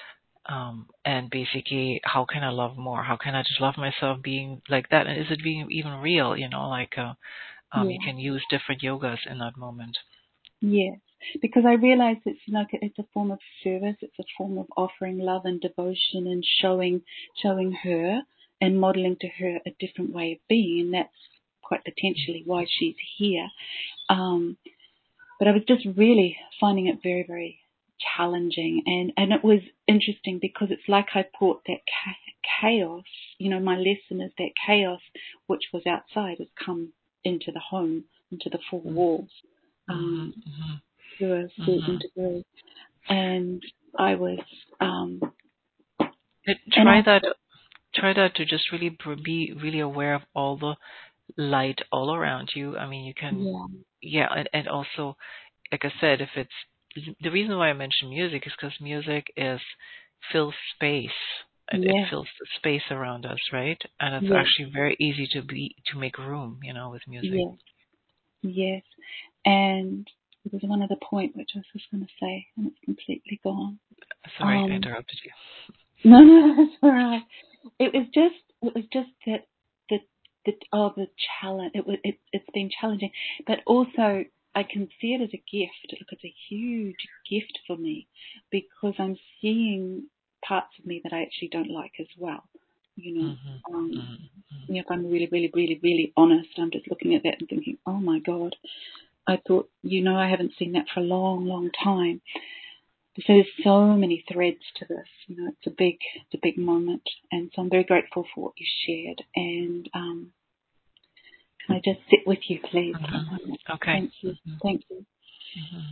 Um, and basically, how can I love more? How can I just love myself being like that? And is it being even real? You know, like uh, um, Yeah. you can use different yogas in that moment. Yes, because I realize it's like it's a form of service. It's a form of offering love and devotion and showing showing her and modeling to her a different way of being, and that's quite potentially why she's here. Um, but I was just really finding it very, very challenging, and and it was interesting because it's like I brought that chaos. You know, my lesson is that chaos, which was outside, has come into the home, into the four walls. Um, mm-hmm. to a certain mm-hmm. degree, and I was um, try and that. I, try that to just really be really aware of all the light all around you. I mean, you can, yeah, yeah, and, and also, like I said, if it's the reason why I mention music is because music is fills space. It, yeah. it fills the space around us, right? And it's yeah. actually very easy to be to make room, you know, with music. Yes, yes, and there was one other point which I was just going to say, and it's completely gone. Sorry, um, I interrupted you. No, no, that's all right. It was just, it was just that the the oh the challenge. It was it, it's been challenging, but also I can see it as a gift. Look, it's a huge gift for me because I'm seeing parts of me that I actually don't like as well. You know, Mm-hmm. um, Mm-hmm. you know, if I'm really, really, really, really honest, I'm just looking at that and thinking, oh my God, I thought, you know, I haven't seen that for a long, long time. So there's so many threads to this. You know, it's a big, it's a big moment, and so I'm very grateful for what you shared. And um, can I just sit with you, please? Mm-hmm. Okay. Thank you. Mm-hmm. Thank you. Mm-hmm.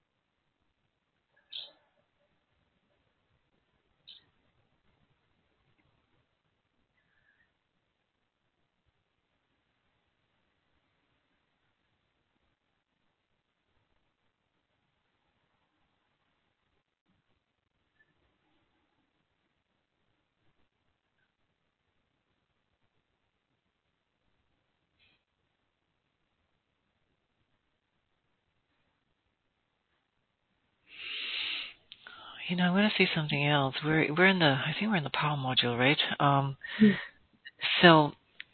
You know, I'm going to say something else. We're we're in the I think we're in the power module, right? Um, Mm. so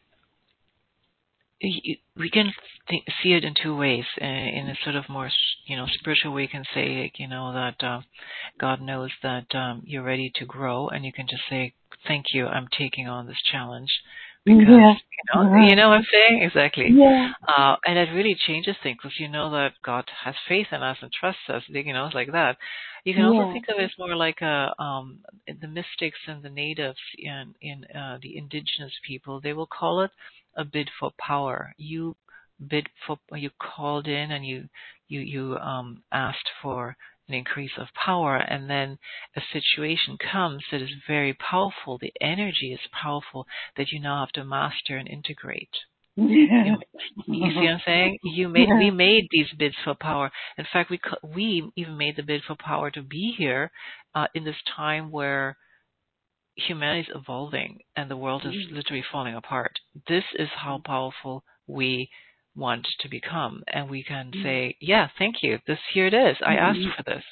we can th- see it in two ways. Uh, in a sort of more, you know, spiritual way, you can say, like, you know, that uh, God knows that um, you're ready to grow, and you can just say, "Thank you, I'm taking on this challenge." Because yeah. you know, Right. you know what I'm saying? Exactly. Yeah. Uh, and it really changes things because you know that God has faith in us and trusts us. You know, it's like that. You can also Yeah. think of it as more like a um, the mystics and the natives in in uh, the indigenous people. They will call it a bid for power. You bid for, you called in and you you you um, asked for an increase of power, and then a situation comes that is very powerful. The energy is powerful that you now have to master and integrate. Yeah. You, you see what I'm saying? You made, Yeah. we made these bids for power. In fact, we we even made the bid for power to be here uh, in this time where humanity is evolving and the world is literally falling apart. This is how powerful we want to become, and we can say, yeah, thank you, this, here it is, I asked for this.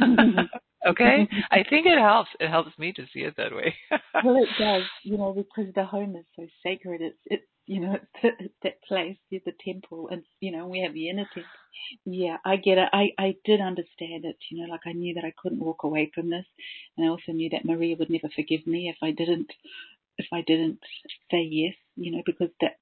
Okay, I think it helps it helps me to see it that way. Well, it does, you know, because the home is so sacred. It's it's you know, it's, it's that place, it's the temple, and you know, we have the inner temple. Yeah, I get it. I I did understand it. You know, like I knew that I couldn't walk away from this, and I also knew that Maria would never forgive me if I didn't if I didn't say yes. You know, because that's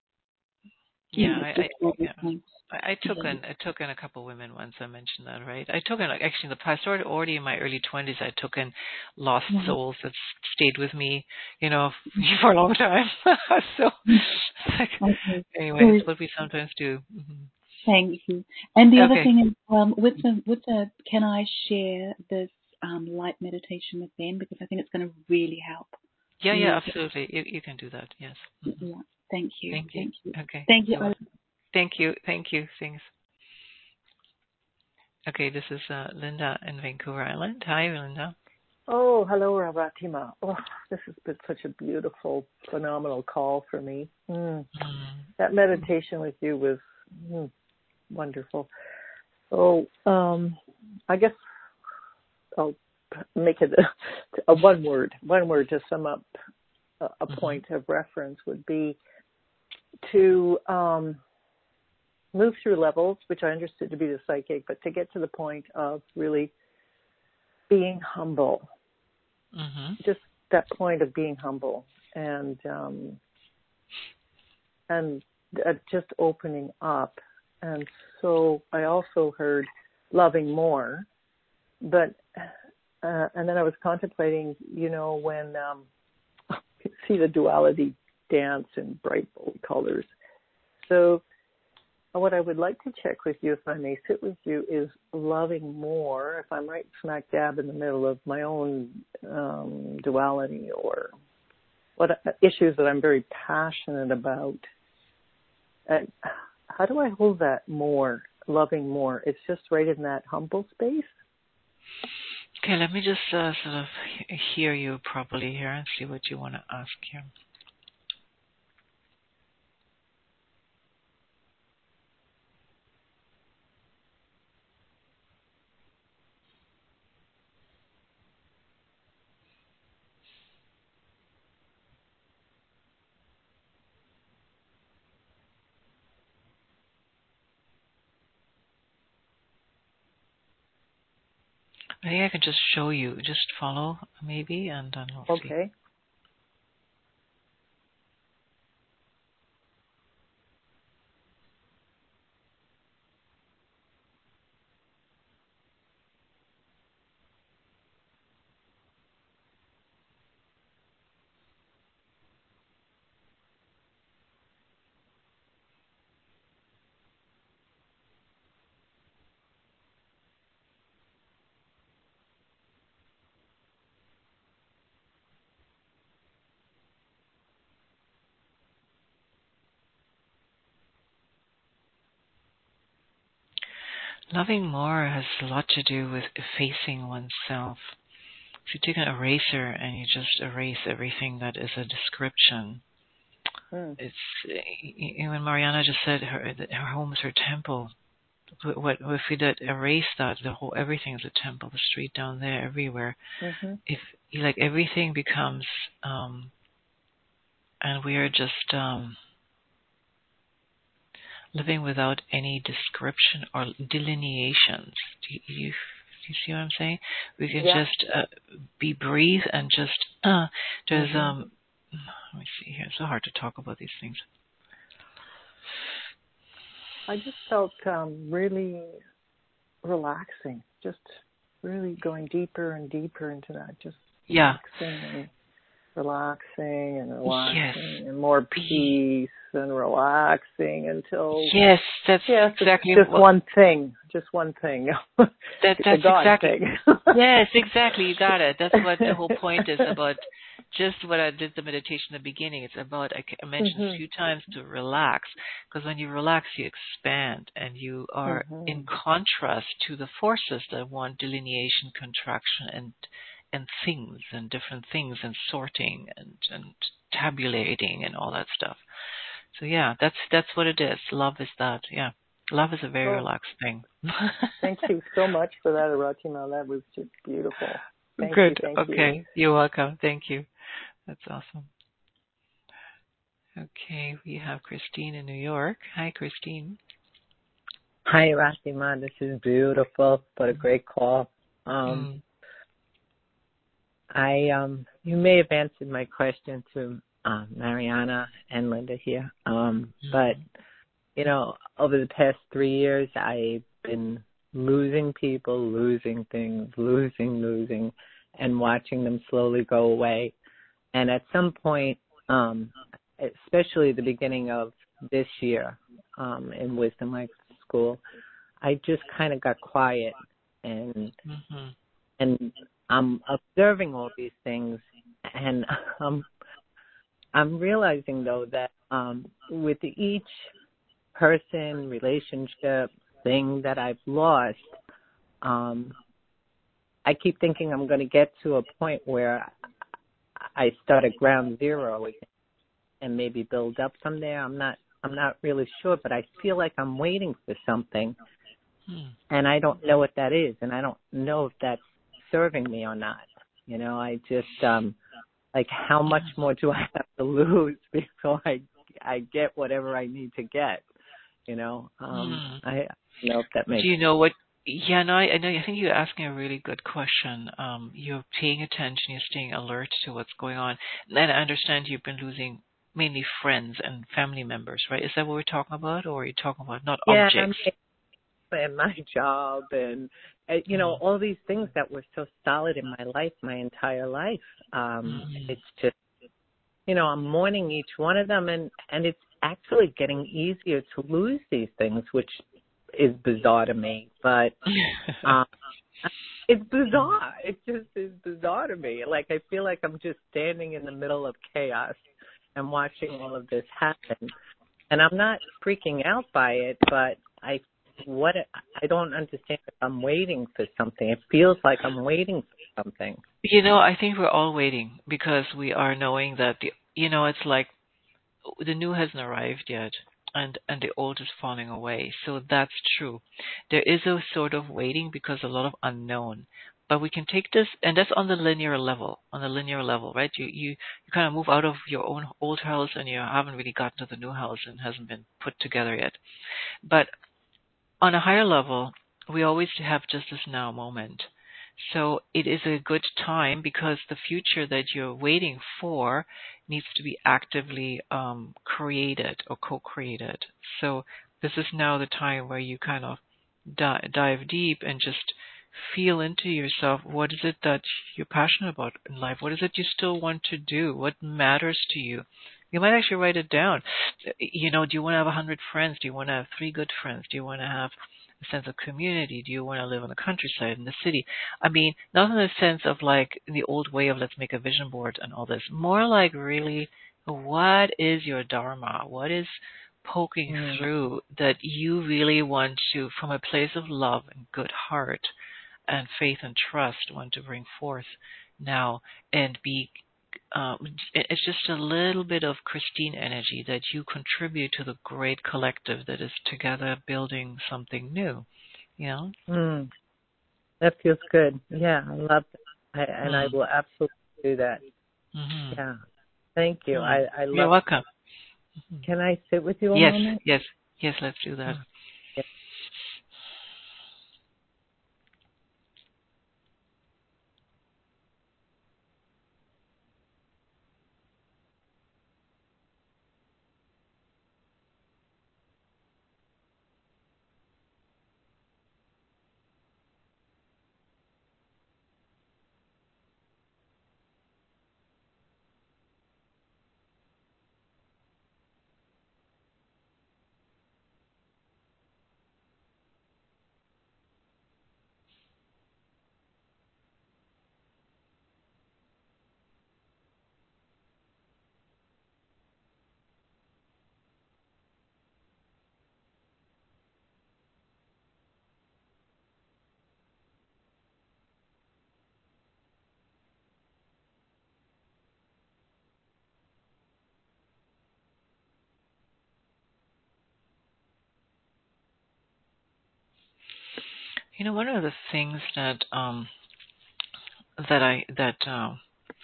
you Yeah, know, I, it's I just all the yeah. time. I, I took Yeah. in I took in a couple of women once. I mentioned that, right? I took in like, actually the I started already in my early twenties. I took in lost Mm-hmm. souls that stayed with me, you know, for a long time. So like, Okay. anyway, it's what we sometimes do. Mm-hmm. Thank you. And the other Okay. thing is, um, with the with the, can I share this um, light meditation with them, because I think it's going to really help. Yeah, Really yeah, help. absolutely. You you can do that. Yes. Mm-hmm. Yeah. Thank you. Thank you. Thank you. Okay. Thank you. You're welcome. Thank you. Thank you. Thanks. Okay, this is uh, Linda in Vancouver Island. Hi, Linda. Oh, hello, Ravatima. Oh, this has been such a beautiful, phenomenal call for me. Mm. Mm. That meditation with you was mm, wonderful. So, um, I guess I'll make it a, a one word, one word to sum up a, a Mm-hmm. point of reference would be to um, move through levels, which I understood to be the psychic, but to get to the point of really being humble. Mm-hmm. Just that point of being humble and um, and uh, just opening up. And so I also heard loving more, but uh, and then I was contemplating, you know, when um, you see the duality dance in bright, bold colors. So what I would like to check with you, if I may sit with you, is loving more, if I'm right smack dab in the middle of my own um, duality or what uh, issues that I'm very passionate about. And how do I hold that more, loving more? It's just right in that humble space? Okay, let me just uh, sort of hear you properly here and see what you want to ask here. I think I can just show you, just follow maybe, and then we'll see. Okay. Loving more has a lot to do with effacing oneself. If you take an eraser and you just erase everything that is a description, mm. it's when Mariana just said her her home is her temple. What if we did erase that, the whole everything is a temple, the street down there, everywhere. Mm-hmm. If like everything becomes, um, and we are just um, living without any description or delineations. Do you, you, do you see what I'm saying? We can yeah. just uh, be breathe and just uh, there's mm-hmm. um. Let me see here. It's so hard to talk about these things. I just felt um, really relaxing, just really going deeper and deeper into that, just yeah. relaxing and relaxing and relaxing yes. and more peace and relaxing until yes, that's yes, exactly just what, one thing, just one thing. That, that's exactly. thing. Yes, exactly. You got it. That's what the whole point is about. Just what I did the meditation in the beginning. It's about, I mentioned mm-hmm. a few times, to relax. Because when you relax, you expand. And you are mm-hmm. in contrast to the forces that want delineation, contraction, and and things, and different things, and sorting, and, and tabulating, and all that stuff. So yeah, that's that's what it is. Love is that, yeah. Love is a very oh. relaxed thing. Thank you so much for that, Aratima. That was just beautiful. Thank Good. You, thank okay. You. You're welcome. Thank you. That's awesome. Okay, we have Christine in New York. Hi, Christine. Hi, Aratima. This is beautiful. What a great call. Um, mm. I um, you may have answered my question to uh, Mariana and Linda here, um, mm. but you know, over the past three years, I've been losing people, losing things, losing, losing, and watching them slowly go away. And at some point, um, especially the beginning of this year um, in Wisdom Life School, I just kind of got quiet, and mm-hmm. and I'm observing all these things, and um, I'm realizing though that um, with each person, relationship, thing that I've lost, um, I keep thinking I'm going to get to a point where I start at ground zero again and maybe build up from there. I'm not I'm not really sure, but I feel like I'm waiting for something, hmm. and I don't know what that is, and I don't know if that's serving me or not. You know, I just um like how much more do I have to lose before I I get whatever I need to get? You know, um, mm. I, I don't know if that makes. Do you know what? Yeah, no, I, I know. I think you're asking a really good question. Um, you're paying attention. You're staying alert to what's going on. And I understand you've been losing mainly friends and family members, right? Is that what we're talking about, or are you talking about not Yeah, objects? and my job, and uh, you know, all these things that were so solid in my life, my entire life. Um, Mm-hmm. It's just, you know, I'm mourning each one of them, and and it's actually getting easier to lose these things, which is bizarre to me, but um, it's bizarre. It just is bizarre to me. Like, I feel like I'm just standing in the middle of chaos and watching all of this happen, and I'm not freaking out by it, but I what I don't understand if I'm waiting for something. It feels like I'm waiting for something. You know, I think we're all waiting because we are knowing that the, you know, it's like the new hasn't arrived yet, and and the old is falling away. So that's true. There is a sort of waiting because a lot of unknown. But we can take this, and that's on the linear level. On the linear level, right? You you you kind of move out of your own old house, and you haven't really gotten to the new house, and hasn't been put together yet. But on a higher level, we always have just this now moment. So it is a good time because the future that you're waiting for needs to be actively um, created or co-created. So this is now the time where you kind of di- dive deep and just feel into yourself. What is it that you're passionate about in life? What is it you still want to do? What matters to you? You might actually write it down. You know, do you want to have a hundred friends? Do you want to have three good friends? Do you want to have a sense of community? Do you want to live in the countryside, in the city? I mean, not in the sense of like the old way of let's make a vision board and all this. More like really, what is your dharma? What is poking mm. through that you really want to, from a place of love and good heart and faith and trust, want to bring forth now and be Um, it's just a little bit of Christine energy that you contribute to the great collective that is together building something new. You know? Mm. That feels good. Yeah, I love it. I, and mm. I will absolutely do that. Mm-hmm. Yeah. Thank you. Mm. I, I love You're welcome. It. Can I sit with you a yes, moment? Yes, yes, let's do that. Mm. Yes. You know, one of the things that um, that I that uh,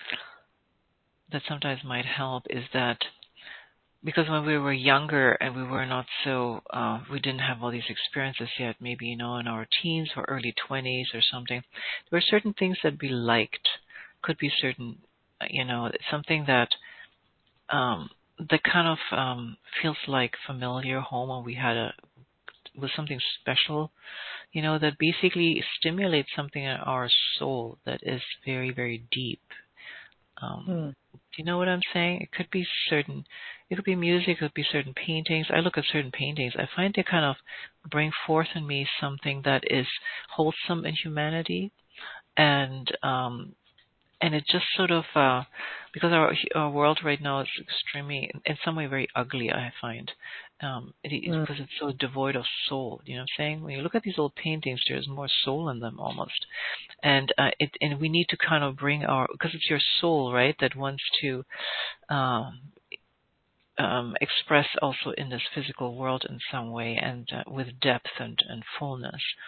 that sometimes might help is that because when we were younger and we were not so, uh, we didn't have all these experiences yet, maybe, you know, in our teens or early twenties or something, there were certain things that we liked. Could be certain, you know, something that um, that kind of um, feels like familiar home, and we had a was something special, you know, that basically stimulates something in our soul that is very, very deep. Um, hmm. Do you know what I'm saying? It could be certain, it could be music, it could be certain paintings. I look at certain paintings. I find they kind of bring forth in me something that is wholesome in humanity, and um, and it just sort of uh, because our our world right now is extremely, in some way, very ugly. I find um, it, it, mm. because it's so devoid of soul. You know what I'm saying? When you look at these old paintings, there's more soul in them almost, and uh, it and we need to kind of bring our, because it's your soul, right, that wants to um, um, express also in this physical world in some way, and uh, with depth and and fullness.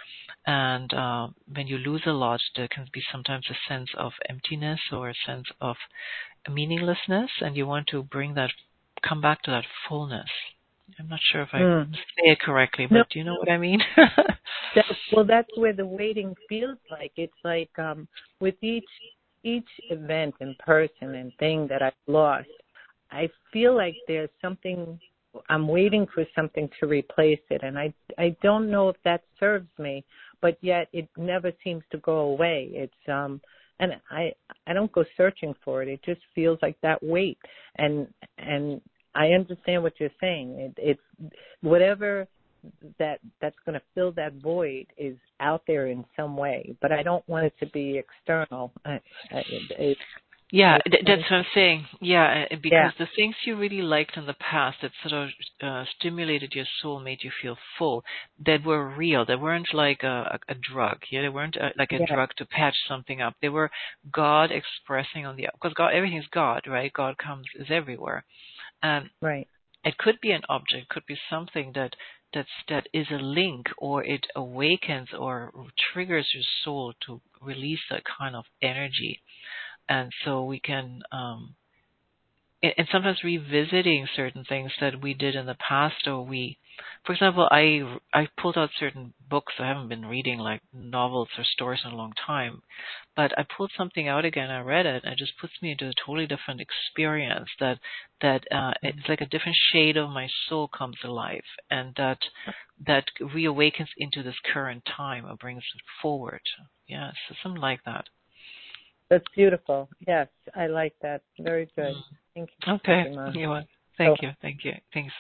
And uh, when you lose a lot, there can be sometimes a sense of emptiness or a sense of meaninglessness, and you want to bring that, come back to that fullness. I'm not sure if I Mm. say it correctly, but No. do you know what I mean? that, well, that's where the waiting feels like. It's like um, with each each event and person and thing that I've lost, I feel like there's something, I'm waiting for something to replace it. And I, I don't know if that serves me, but yet it never seems to go away. It's, um, and I, I don't go searching for it. It just feels like that weight. And, and I understand what you're saying. It, it's whatever that, that's going to fill that void is out there in some way, but I don't want it to be external. I, I, it, Yeah, th- that's what I'm saying. Yeah, uh, because Yeah. the things you really liked in the past that sort of uh, stimulated your soul, made you feel full, that were real. They weren't like a, a, a drug. Yeah, they weren't uh like a Yeah. drug to patch something up. They were God expressing on the, because God, everything's God, right? God comes is everywhere, and Right. it could be an object, could be something that that's that is a link, or it awakens or triggers your soul to release that kind of energy. And so we can, um, and and sometimes revisiting certain things that we did in the past, or we, for example, I I pulled out certain books. I haven't been reading like novels or stories in a long time, but I pulled something out again. I read it, and it just puts me into a totally different experience. That that uh, it's like a different shade of my soul comes alive, and that that reawakens into this current time or brings it forward. Yeah, so something like that. That's beautiful. Yes, I like that. Very good. Thank you. Okay. Fatima. You want? Thank So, you. Thank you. Thanks.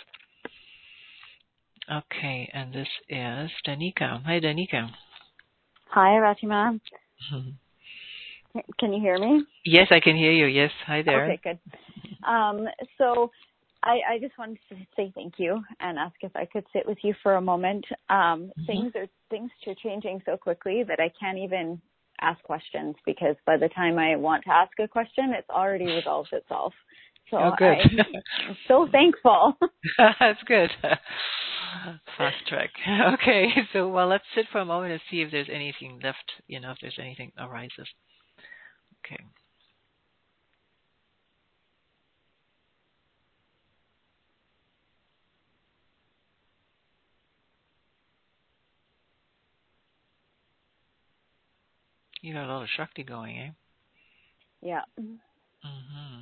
Okay, and this is Danica. Hi, Danica. Hi, Ratima. Can you hear me? Yes, I can hear you. Yes. Hi there. Okay, good. Um, so I, I just wanted to say thank you and ask if I could sit with you for a moment. Um, Mm-hmm. Things are things are changing so quickly that I can't even ask questions, because by the time I want to ask a question, it's already resolved itself. So Oh, good. I'm so thankful. That's good. Fast track. Okay, so well, let's sit for a moment and see if there's anything left, you know, if there's anything arises. Okay. You got a lot of Shakti going, eh? Yeah. Mm-hmm.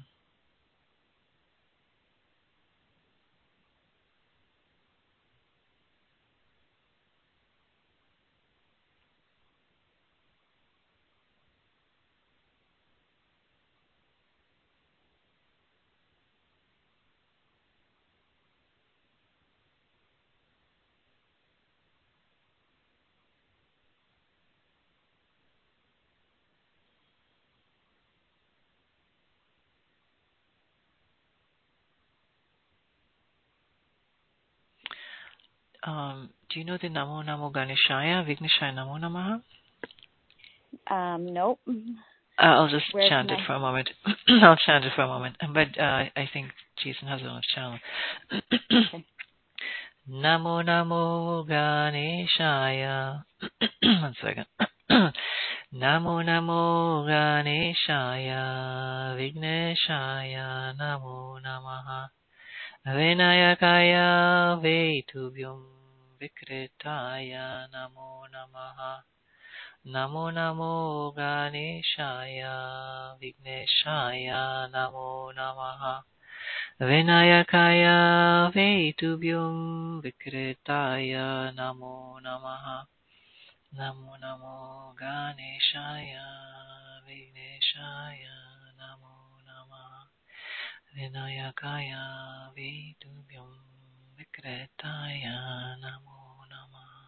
Um, do you know the Namo Namo Ganeshaya, Vigneshaya Namo Namaha? Um, nope. Uh, I'll just Where chant can it I? for a moment. I'll chant it for a moment. But uh, I think Jason has it on his channel. Okay. Namo Namo Ganeshaya. One second. Namo Namo Ganeshaya, Vigneshaya Namo Namaha, Vinayakaya Vetubhyum Vikritaya Namo Namaha. Namo Namo Ganeshaya, Vigneshaya Namo Namaha, Vinayakaya Vetubhyum Vikritaya Namo Namaha. Namo Namo Ganeshaya, Vigneshaya Namo Namaha, Vinayakaya Vetubhyum Vikritaya Namo Namaha.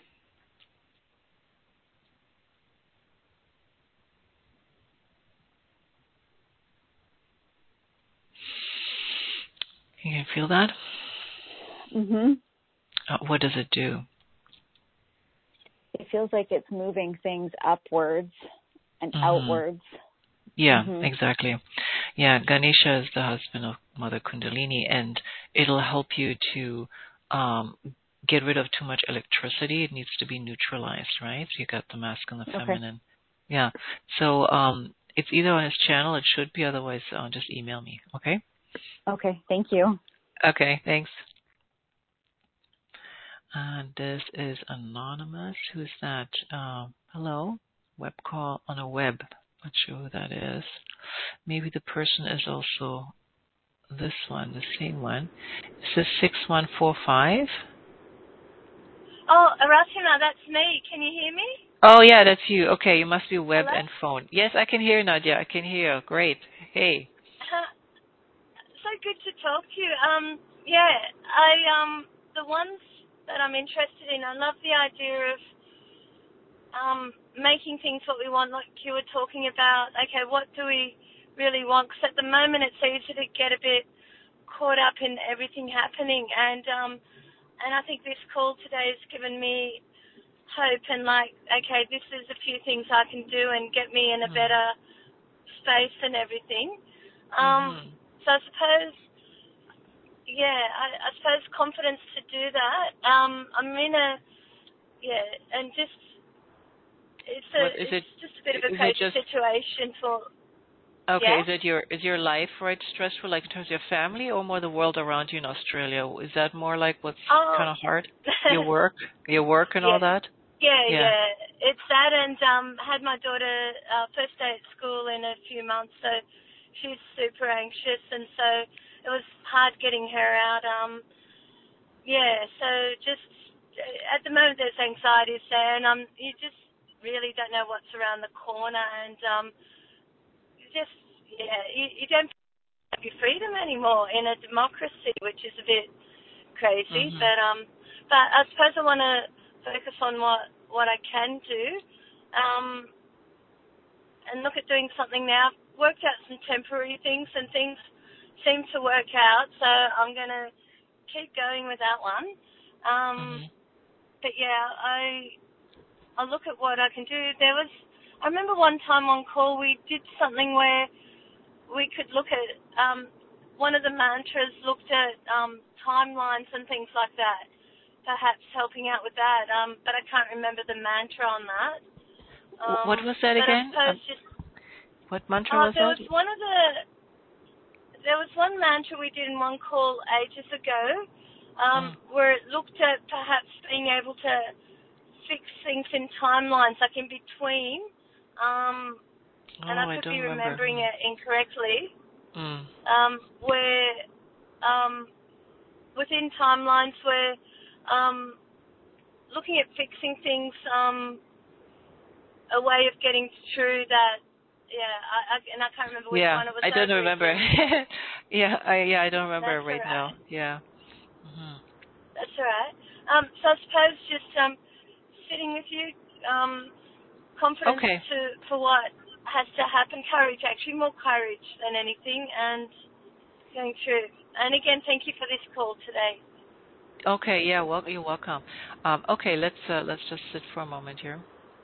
You can feel that? Mhm. Uh, what does it do? It feels like it's moving things upwards and Mm-hmm. outwards. Yeah, Mm-hmm. exactly. Yeah, Ganesha is the husband of Mother Kundalini, and it'll help you to um, get rid of too much electricity. It needs to be neutralized, right? So you got the masculine and the feminine. Okay. Yeah. So um, it's either on his channel. It should be. Otherwise, uh, just email me. Okay. Okay. Thank you. Okay. Thanks. And this is anonymous. Who's that? Uh, hello. Web call on a web. Not sure who that is. Maybe the person is also this one, the same one. Is this six one four five? Oh, Aratima, that's me. Can you hear me? Oh, yeah, that's you. Okay, you must be web Hello? and phone. Yes, I can hear you, Nadia. I can hear you. Great. Hey. Uh, so good to talk to you. Um, yeah, I um, the ones that I'm interested in, I love the idea of um, making things what we want, like you were talking about. Okay, what do we really want? Because at the moment it's easy to get a bit caught up in everything happening, and um, and I think this call today has given me hope and like, okay, this is a few things I can do and get me in a Mm. better space and everything. Um, Mm-hmm. so I suppose, yeah, I, I suppose confidence to do that. Um, I'm in a, yeah, and just, it's a, What is it's it? just a bit of a Is it crazy just situation for, okay? yeah? Is it your is your life right stressful, like in terms of your family, or more the world around you in Australia? Is that more like what's Oh, kind of hard? Your work, your work, and all yeah. that. Yeah, Yeah. yeah. It's that, and um, had my daughter uh, first day at school in a few months, so she's super anxious, and so it was hard getting her out. Um, yeah, so just uh, at the moment there's anxieties there, and um, you just really don't know what's around the corner, and um, just yeah, you, you don't have your freedom anymore in a democracy, which is a bit crazy. Mhm. But um, but I suppose I want to focus on what what I can do, um, and look at doing something now. I've worked out some temporary things, and things seem to work out. So I'm going to keep going with that one. Um, Mhm. but yeah, I I look at what I can do. There was I remember one time on call we did something where we could look at um, one of the mantras looked at um, timelines and things like that, perhaps helping out with that. Um, but I can't remember the mantra on that. Wh- What Um, was that but I again? suppose Um, just what mantra uh, was there that? was one of the there was one mantra we did in one call ages ago, um, Mm. where it looked at perhaps being able to fix things in timelines, like in between. Um, and Oh, I I could don't be remember. remembering it incorrectly. Mm. Um, where um, within timelines where um, looking at fixing things, um, a way of getting through that. Yeah, I, I, and I can't remember which Yeah, one it was. I don't Over a remember. Zoom. So yeah, I yeah, I don't remember that's all right now. right. Yeah. Mhm. That's all right. Um, so I suppose just um, sitting with you, um, confidence Okay. to for what has to happen, courage, actually more courage than anything, and going through. And again, thank you for this call today. Okay. Yeah. Well, you're welcome. Um, okay. Let's uh, let's just sit for a moment here.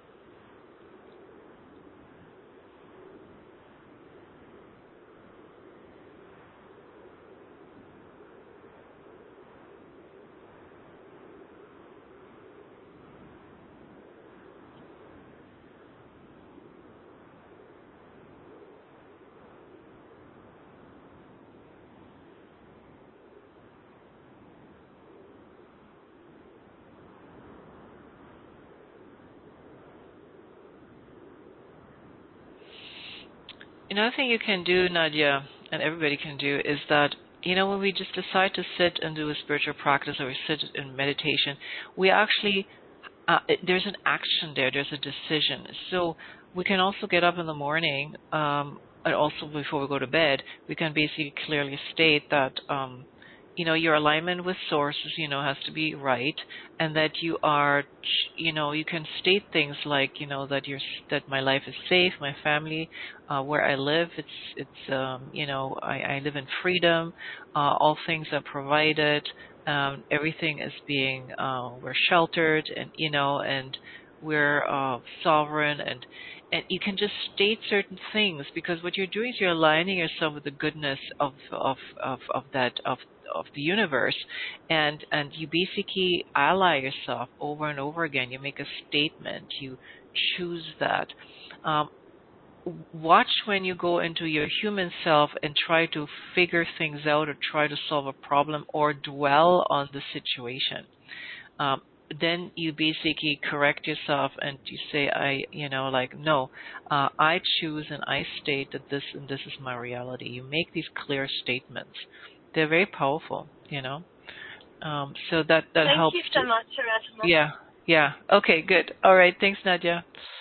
Another thing you can do, Nadia, and everybody can do, is that, you know, when we just decide to sit and do a spiritual practice or we sit in meditation, we actually, uh, there's an action there, there's a decision. So we can also get up in the morning, um, and also before we go to bed, we can basically clearly state that, um, you know, your alignment with sources, you know, has to be right, and that you are, you know, you can state things like, you know, that you're, that my life is safe, my family, uh, where I live, it's, it's, um, you know, I, I live in freedom, uh, all things are provided, um, everything is being, uh, we're sheltered, and, you know, and we're, uh, sovereign, and, and you can just state certain things, because what you're doing is you're aligning yourself with the goodness of, of, of, of that, of, of the universe, and and you basically ally yourself over and over again. You make a statement. You choose that. Um, watch when you go into your human self and try to figure things out or try to solve a problem or dwell on the situation. Um, then you basically correct yourself and you say, I, you know, like, no, uh, I choose and I state that this and this is my reality. You make these clear statements. They're very powerful, you know. Um, so that, that Thank helps. you so to, much, Aratma. Yeah, yeah. Okay, good. All right. Thanks, Nadia.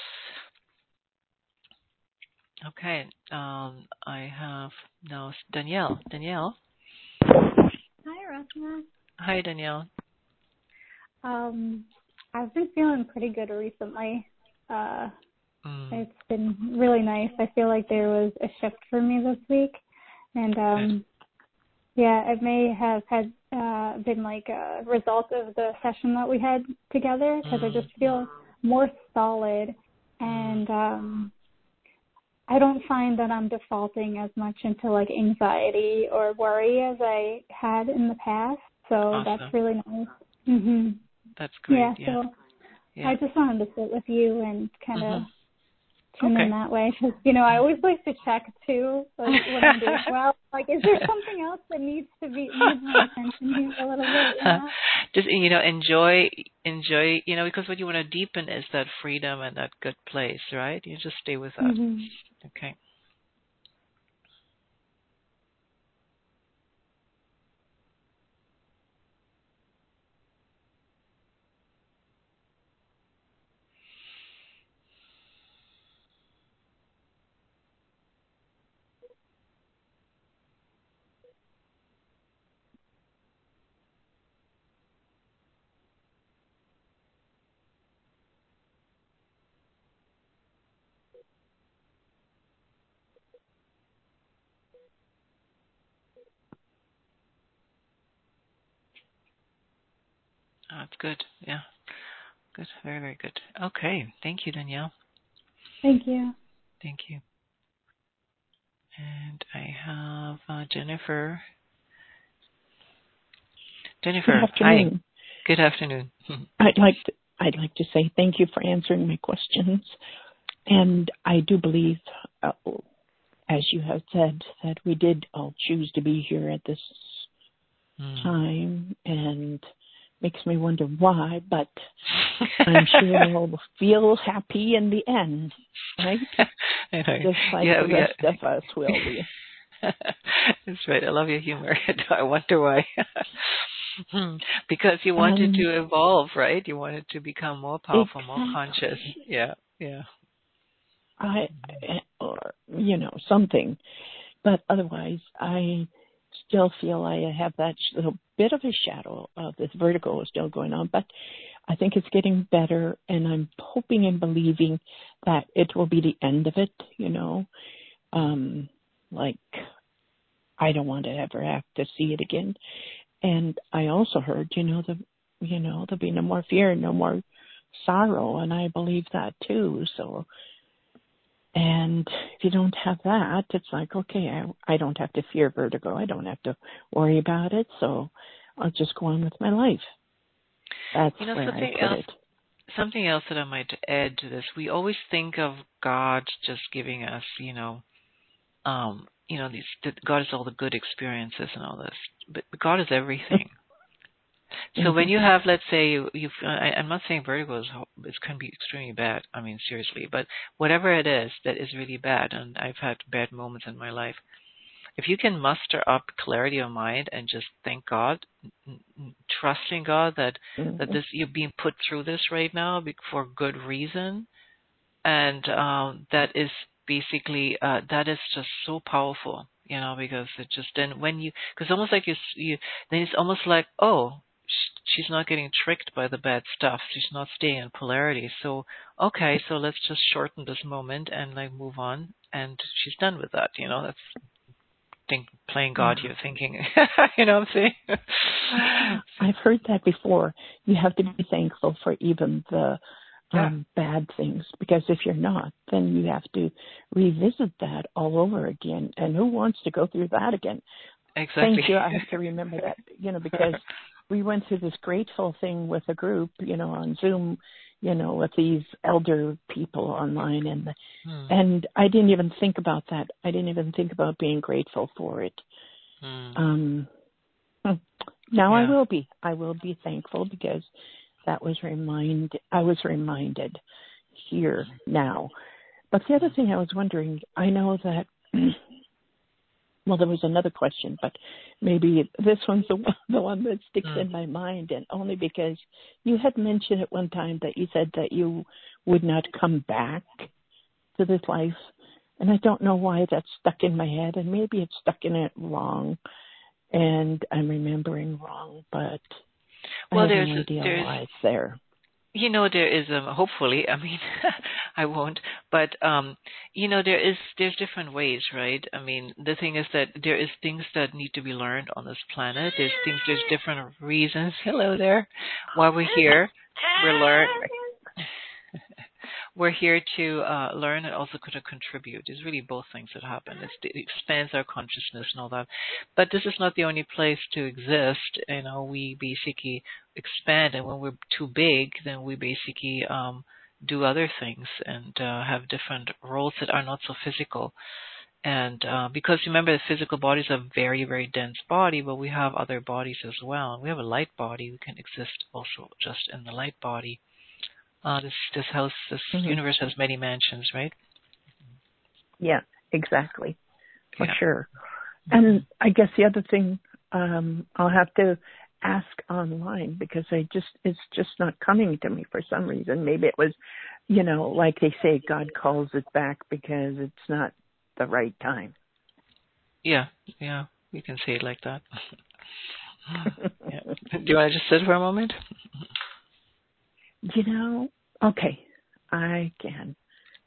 Okay, um, I have now Danielle. Danielle. Hi, Aratma. Hi, Danielle. Um, I've been feeling pretty good recently. Uh, mm. It's been really nice. I feel like there was a shift for me this week, and um, yeah, it may have had uh, been like a result of the session that we had together because mm. I just feel more solid, and um, I don't find that I'm defaulting as much into like anxiety or worry as I had in the past. So awesome. That's really nice. Mm-hmm. That's great. Yeah, yeah. so yeah. I just wanted to sit with you and kind of mm-hmm. tune okay. in that way. Because, you know, I always like to check, too, like when I'm doing well. Like, is there something else that needs to be, needs my attention here a little bit? You know? Just, you know, enjoy, enjoy, you know, because what you want to deepen is that freedom and that good place, right? You just stay with that. Mm-hmm. Okay. That's good. Yeah. Good. Very, very good. Okay. Thank you, Danielle. Thank you. Thank you. And I have uh, Jennifer. Jennifer, Good afternoon. hi. Good afternoon. I'd like to, I'd like to say thank you for answering my questions. And I do believe, uh, as you have said, that we did all choose to be here at this mm. time, and makes me wonder why, but I'm sure we'll feel happy in the end, right? Just like yeah, the rest yeah. of us will be. That's right. I love your humor. I wonder why. Because you wanted um, to evolve, right? You wanted to become more powerful, exactly. more conscious. Yeah, yeah. I, or, you know, something. But otherwise, I still feel I have that little bit of a shadow of this vertigo is still going on. But I think it's getting better, and I'm hoping and believing that it will be the end of it, you know. Um, like, I don't want to ever have to see it again. And I also heard, you know, the, you know, there'll be no more fear, no more sorrow, and I believe that too. So, and if you don't have that, it's like, okay, I, I don't have to fear vertigo. I don't have to worry about it. So I'll just go on with my life. That's you know, where something I put else, it. Something else that I might add to this. We always think of God just giving us, you know, um, you know, these, that God is all the good experiences and all this, but God is everything. So mm-hmm. when you have, let's say, you, you've, I, I'm not saying vertigo is, it can be extremely bad. I mean, seriously, but whatever it is that is really bad, and I've had bad moments in my life. If you can muster up clarity of mind and just thank God, trusting God that mm-hmm. that this you're being put through this right now for good reason, and um, that is basically uh, that is just so powerful, you know, because it just then when you because almost like you you then it's almost like oh. She's not getting tricked by the bad stuff. She's not staying in polarity. So, okay, so let's just shorten this moment and like move on. And she's done with that. You know, that's think playing God. You're thinking, you know what I'm saying? I've heard that before. You have to be thankful for even the um, yeah. bad things, because if you're not, then you have to revisit that all over again. And who wants to go through that again? exactly. Thank you. I have to remember that, you know, because we went through this grateful thing with a group, you know, on Zoom, you know, with these elder people online, and hmm. and I didn't even think about that. I didn't even think about being grateful for it. Hmm. Um, now yeah. I will be. I will be thankful because that was remind. I was reminded here now. But the other thing I was wondering, I know that. Well, there was another question, but maybe this one's the one, the one that sticks mm. in my mind, and only because you had mentioned at one time that you said that you would not come back to this life, and I don't know why that's stuck in my head, and maybe it's stuck in it wrong, and I'm remembering wrong, but well, I have there's, no idea there's, why it's there. You know, there is, um, hopefully, I mean, I won't, but, um, you know, there is, there's different ways, right? I mean, the thing is that there is things that need to be learned on this planet. There's things, there's different reasons. Hello there. While we're here, we're learn. We're here to uh, learn and also to contribute. There's really both things that happen. It's, it expands our consciousness and all that. But this is not the only place to exist. You know, we basically expand, and when we're too big, then we basically um, do other things and uh, have different roles that are not so physical. And uh, because remember, the physical body is a very, very dense body, but we have other bodies as well. We have a light body. We can exist also just in the light body. Uh, this this house, this mm-hmm. universe has many mansions, right? Yeah, exactly, for yeah. sure. And I guess the other thing um, I'll have to ask online because I just it's just not coming to me for some reason. Maybe it was, you know, like they say, God calls it back because it's not the right time. Yeah, yeah, you can say it like that. yeah. Do you want to just sit for a moment? You know, okay, I can.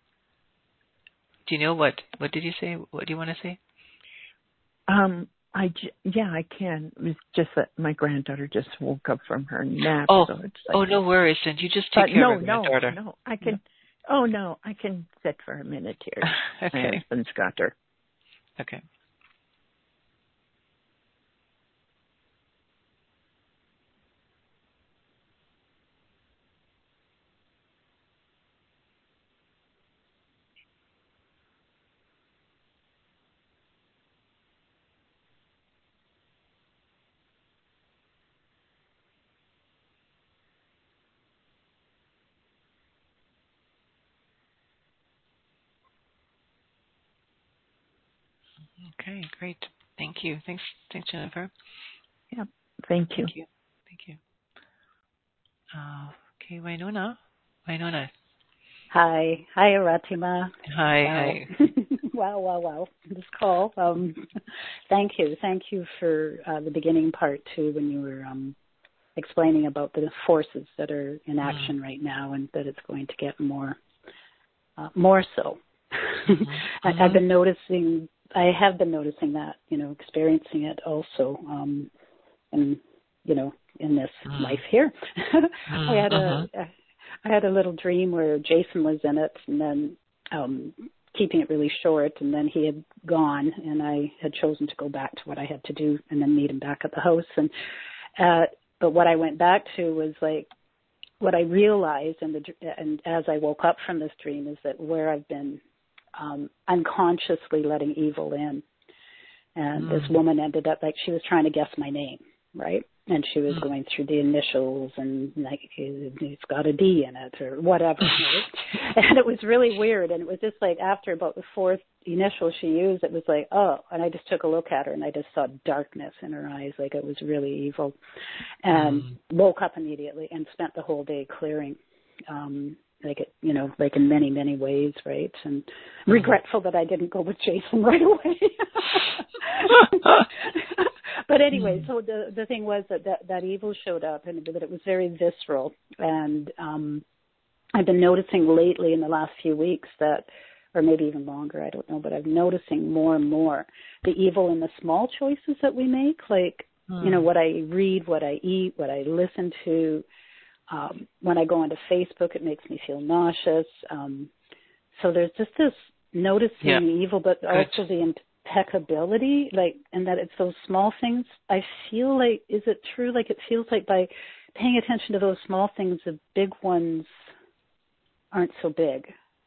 Do you know what? What did you say? What do you want to say? Um, I yeah, I can. It was just that my granddaughter just woke up from her nap. Oh, so it's like, oh, no worries. And you just take but care no, of your granddaughter. No, no, I can. No. Oh no, I can sit for a minute here. okay. My husband's got her. Okay. Okay, great. Thank you. Thanks, thanks, Jennifer. Yeah, thank you. Thank you. Thank you. Uh, okay, Wainona. Wainona. Hi. Hi, Aratima. Hi, wow. hi. wow, wow, wow. This call. Um, thank you. Thank you for uh, the beginning part, too, when you were um, explaining about the forces that are in action mm. right now and that it's going to get more, uh, more so. Mm-hmm. I, I've been noticing, I have been noticing that, you know, experiencing it also, um, and, you know, in this mm. life here. mm, I had uh-huh. a, I had a little dream where Jason was in it, and then um, keeping it really short, and then he had gone, and I had chosen to go back to what I had to do, and then meet him back at the house. And uh, but what I went back to was like what I realized, and the and as I woke up from this dream, is that where I've been um, unconsciously letting evil in, and mm. this woman ended up like she was trying to guess my name, right? And she was going through the initials and like it's got a D in it or whatever. Right? And it was really weird. And it was just like after about the fourth initial she used, it was like, oh, and I just took a look at her and I just saw darkness in her eyes, like it was really evil. And mm. woke up immediately and spent the whole day clearing, um, like it, you know, like in many, many ways, right? And mm. regretful that I didn't go with Jason right away. But anyway, so the the thing was that, that that evil showed up and that it was very visceral. And um, I've been noticing lately in the last few weeks that, or maybe even longer, I don't know, but I'm noticing more and more the evil in the small choices that we make, like, mm. you know, what I read, what I eat, what I listen to. Um, when I go onto Facebook, it makes me feel nauseous. Um, so there's just this noticing yeah. the evil, but Good. also the impeccability, like, and that it's those small things. I feel like, is it true? Like, it feels like by paying attention to those small things, the big ones aren't so big.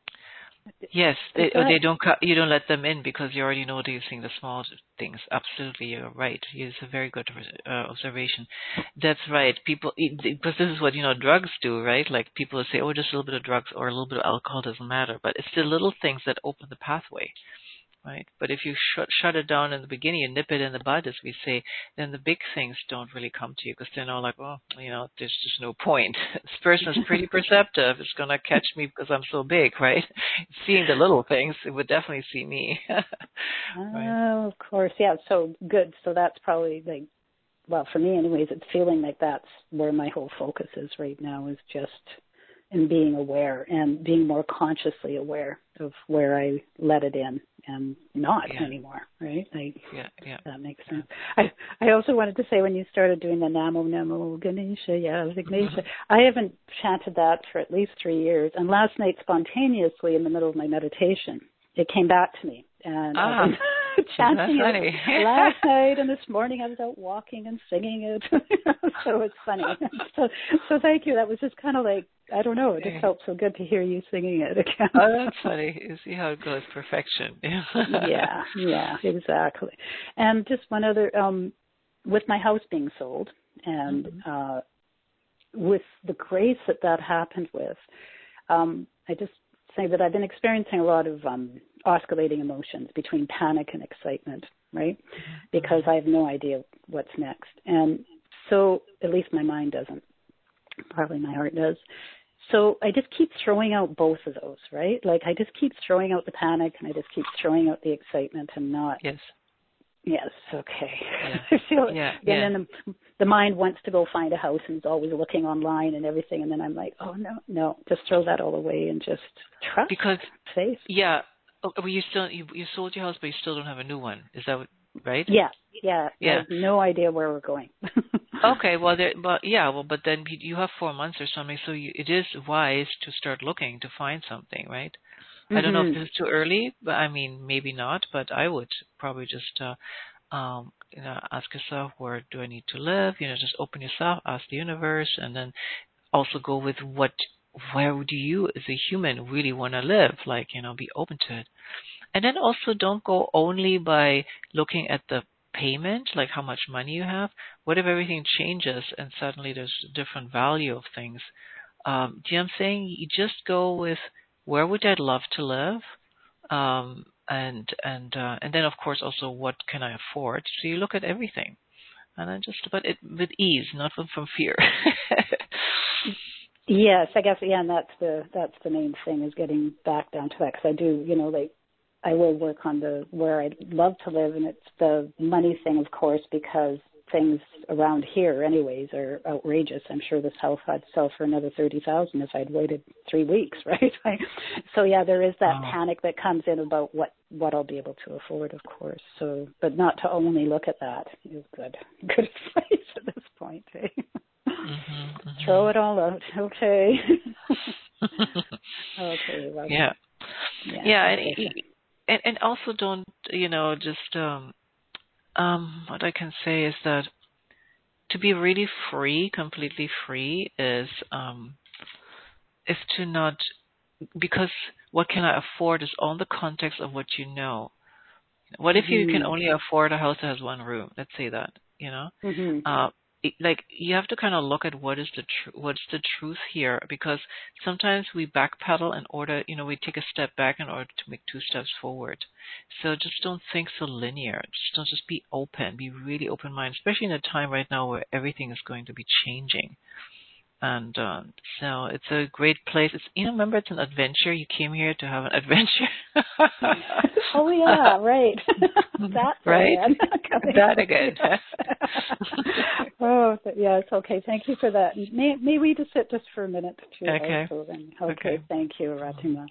Yes, they, or they don't. You don't let them in because you're already noticing the small things. Absolutely, you're right. It's a very good uh, observation. That's right. People, because this is what you know, drugs do, right? Like people say, oh, just a little bit of drugs or a little bit of alcohol doesn't matter, but it's the little things that open the pathway. Right, but if you shut shut it down in the beginning, you nip it in the bud, as we say, then the big things don't really come to you because they're not like, oh, you know, there's just no point. This person's pretty perceptive; it's gonna catch me because I'm so big, right? Seeing the little things, it would definitely see me. Right. Oh, of course, yeah. So good. So that's probably like, well, for me, anyways, it's feeling like that's where my whole focus is right now, is just in being aware and being more consciously aware of where I let it in and not yeah. anymore, right? Like, yeah, yeah. That makes sense. I, I also wanted to say when you started doing the Namo Namo Ganesha, yeah, Vignesha, I haven't chanted that for at least three years. And last night, spontaneously in the middle of my meditation, it came back to me. And ah, I've been chanting it last night, and this morning I was out walking and singing it. So it's funny. So, so thank you. That was just kind of like, I don't know, it just felt so good to hear you singing it again. Oh, that's funny. You see how it goes, perfection. yeah, yeah, exactly. And just one other, um, with my house being sold, and mm-hmm. uh, with the grace that that happened with, um, I just say that I've been experiencing a lot of um, oscillating emotions between panic and excitement, right? Mm-hmm. Because I have no idea what's next. And so, at least my mind doesn't. Probably my heart does. So I just keep throwing out both of those, right? Like I just keep throwing out the panic and I just keep throwing out the excitement and not. Yes. Yes. Okay. Yeah. I feel yeah. And yeah. then the, the mind wants to go find a house and is always looking online and everything. And then I'm like, oh no, no, just throw that all away and just trust. Because faith. Yeah. Oh, well, you still you, you sold your house, but you still don't have a new one. Is that what, right? Yeah. Yeah. Yeah. I have no idea where we're going. Okay, well, there, but yeah, well, but then you have four months or something, so you, it is wise to start looking to find something, right? Mm-hmm. I don't know if this is too early, but I mean, maybe not, but I would probably just, uh, um, you know, ask yourself, where do I need to live? You know, just open yourself, ask the universe, and then also go with what, where do you as a human really want to live? Like, you know, be open to it. And then also don't go only by looking at the payment, like how much money you have. What if everything changes and suddenly there's a different value of things? Um, do you know what I'm saying? You just go with where would I love to live, um, and and uh, and then of course also what can I afford. So you look at everything, and then just but it with ease, not from, from fear. Yes, I guess yeah, and that's the that's the main thing is getting back down to that because I do, you know, like. I will work on the where I'd love to live, and it's the money thing, of course, because things around here, anyways, are outrageous. I'm sure this house I'd sell for another thirty thousand if I'd waited three weeks, right? So yeah, there is that oh. panic that comes in about what what I'll be able to afford, of course. So, but not to only look at that is good. Good advice at this point. Eh? Mm-hmm, mm-hmm. Throw it all out, okay? Okay. Well, yeah. Yeah. yeah and, And, and also don't, you know, just um, um, what I can say is that to be really free, completely free, is um, is to not, because what can I afford is all the context of what you know. What if you mm-hmm. can only afford a house that has one room? Let's say that, you know. Mm-hmm. Uh, it, like you have to kind of look at what is the tr- what's the truth here, because sometimes we backpedal in order, you know, we take a step back in order to make two steps forward. So just don't think so linear. Just don't just be open, be really open-minded, especially in a time right now where everything is going to be changing. And um, so it's a great place. It's, you know, remember it's an adventure. You came here to have an adventure. Oh yeah, right. That's right. That again. Oh yes. Okay. Thank you for that. May May we just sit just for a minute too? Okay. Also, then. Okay. Okay. Thank you, Ratima.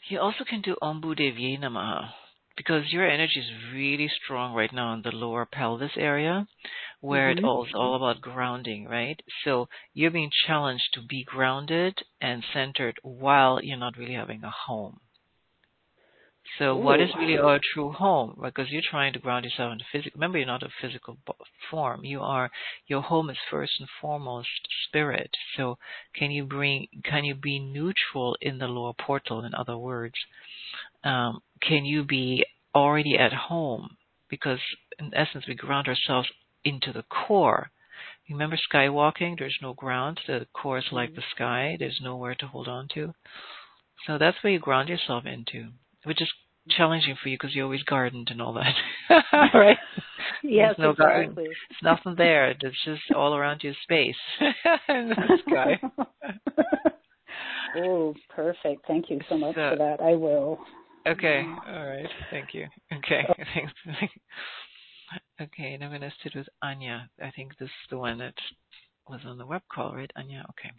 You also can do Ombu Devye Namaha, because your energy is really strong right now in the lower pelvis area, where Mm-hmm. it all is all about grounding, right? So you're being challenged to be grounded and centered while you're not really having a home. So Ooh. what is really our true home? Because you're trying to ground yourself in the physical. Remember, you're not a physical form. You are. Your home is first and foremost spirit. So can you bring? Can you be neutral in the lower portal? In other words, um, can you be already at home? Because in essence, we ground ourselves into the core. Remember skywalking? There's no ground. The core is like the sky. There's nowhere to hold on to. So that's where you ground yourself into, which is challenging for you because you always gardened and all that. Right? Yes, There's no exactly. garden. There's nothing there. There's just all around you space and the sky. Oh, perfect. Thank you so much so, for that. I will. Okay. All right. Thank you. Okay. Thanks. Okay. And I'm going to sit with Anya. I think this is the one that was on the web call, right? Anya? Okay.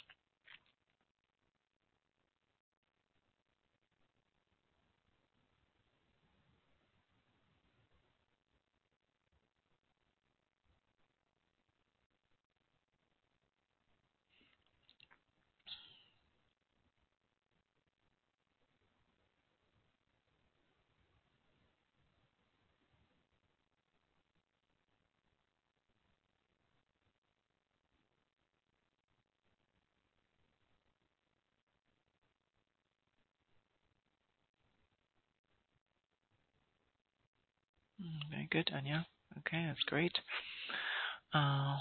Very good, Anya. Okay, that's great. Uh,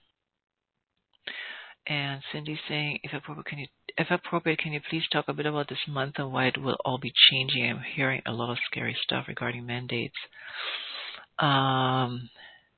and Cindy's saying, if appropriate, can you, if appropriate, can you please talk a bit about this month and why it will all be changing? I'm hearing a lot of scary stuff regarding mandates. Um,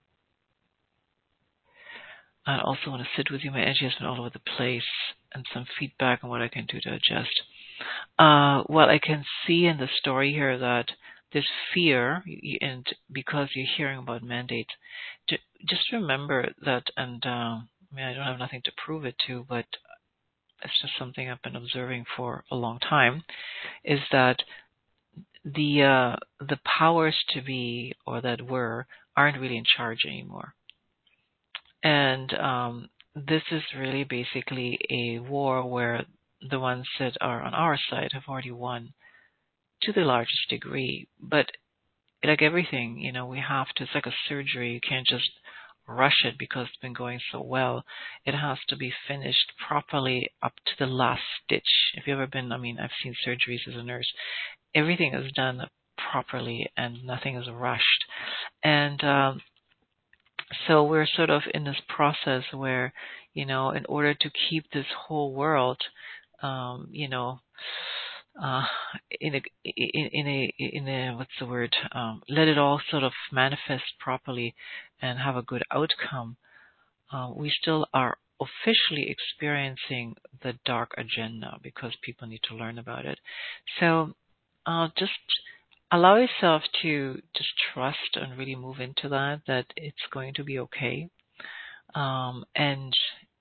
I also want to sit with you. My energy has been all over the place, and some feedback on what I can do to adjust. Uh, well, I can see in the story here that there's fear, and because you're hearing about mandates, just remember that, and uh, I mean, I don't have nothing to prove it to, but it's just something I've been observing for a long time, is that the uh, the powers to be, or that were, aren't really in charge anymore. And um, this is really basically a war where the ones that are on our side have already won to the largest degree. But like everything, you know, we have to, it's like a surgery. You can't just rush it because it's been going so well. It has to be finished properly up to the last stitch. If you've ever been, I mean, I've seen surgeries as a nurse. Everything is done properly and nothing is rushed. And um, so we're sort of in this process where, you know, in order to keep this whole world, um, you know, uh, in a, in, in a, in a, what's the word, um, let it all sort of manifest properly and have a good outcome, uh, we still are officially experiencing the dark agenda because people need to learn about it. So uh, just allow yourself to just trust and really move into that, that it's going to be okay. Um, and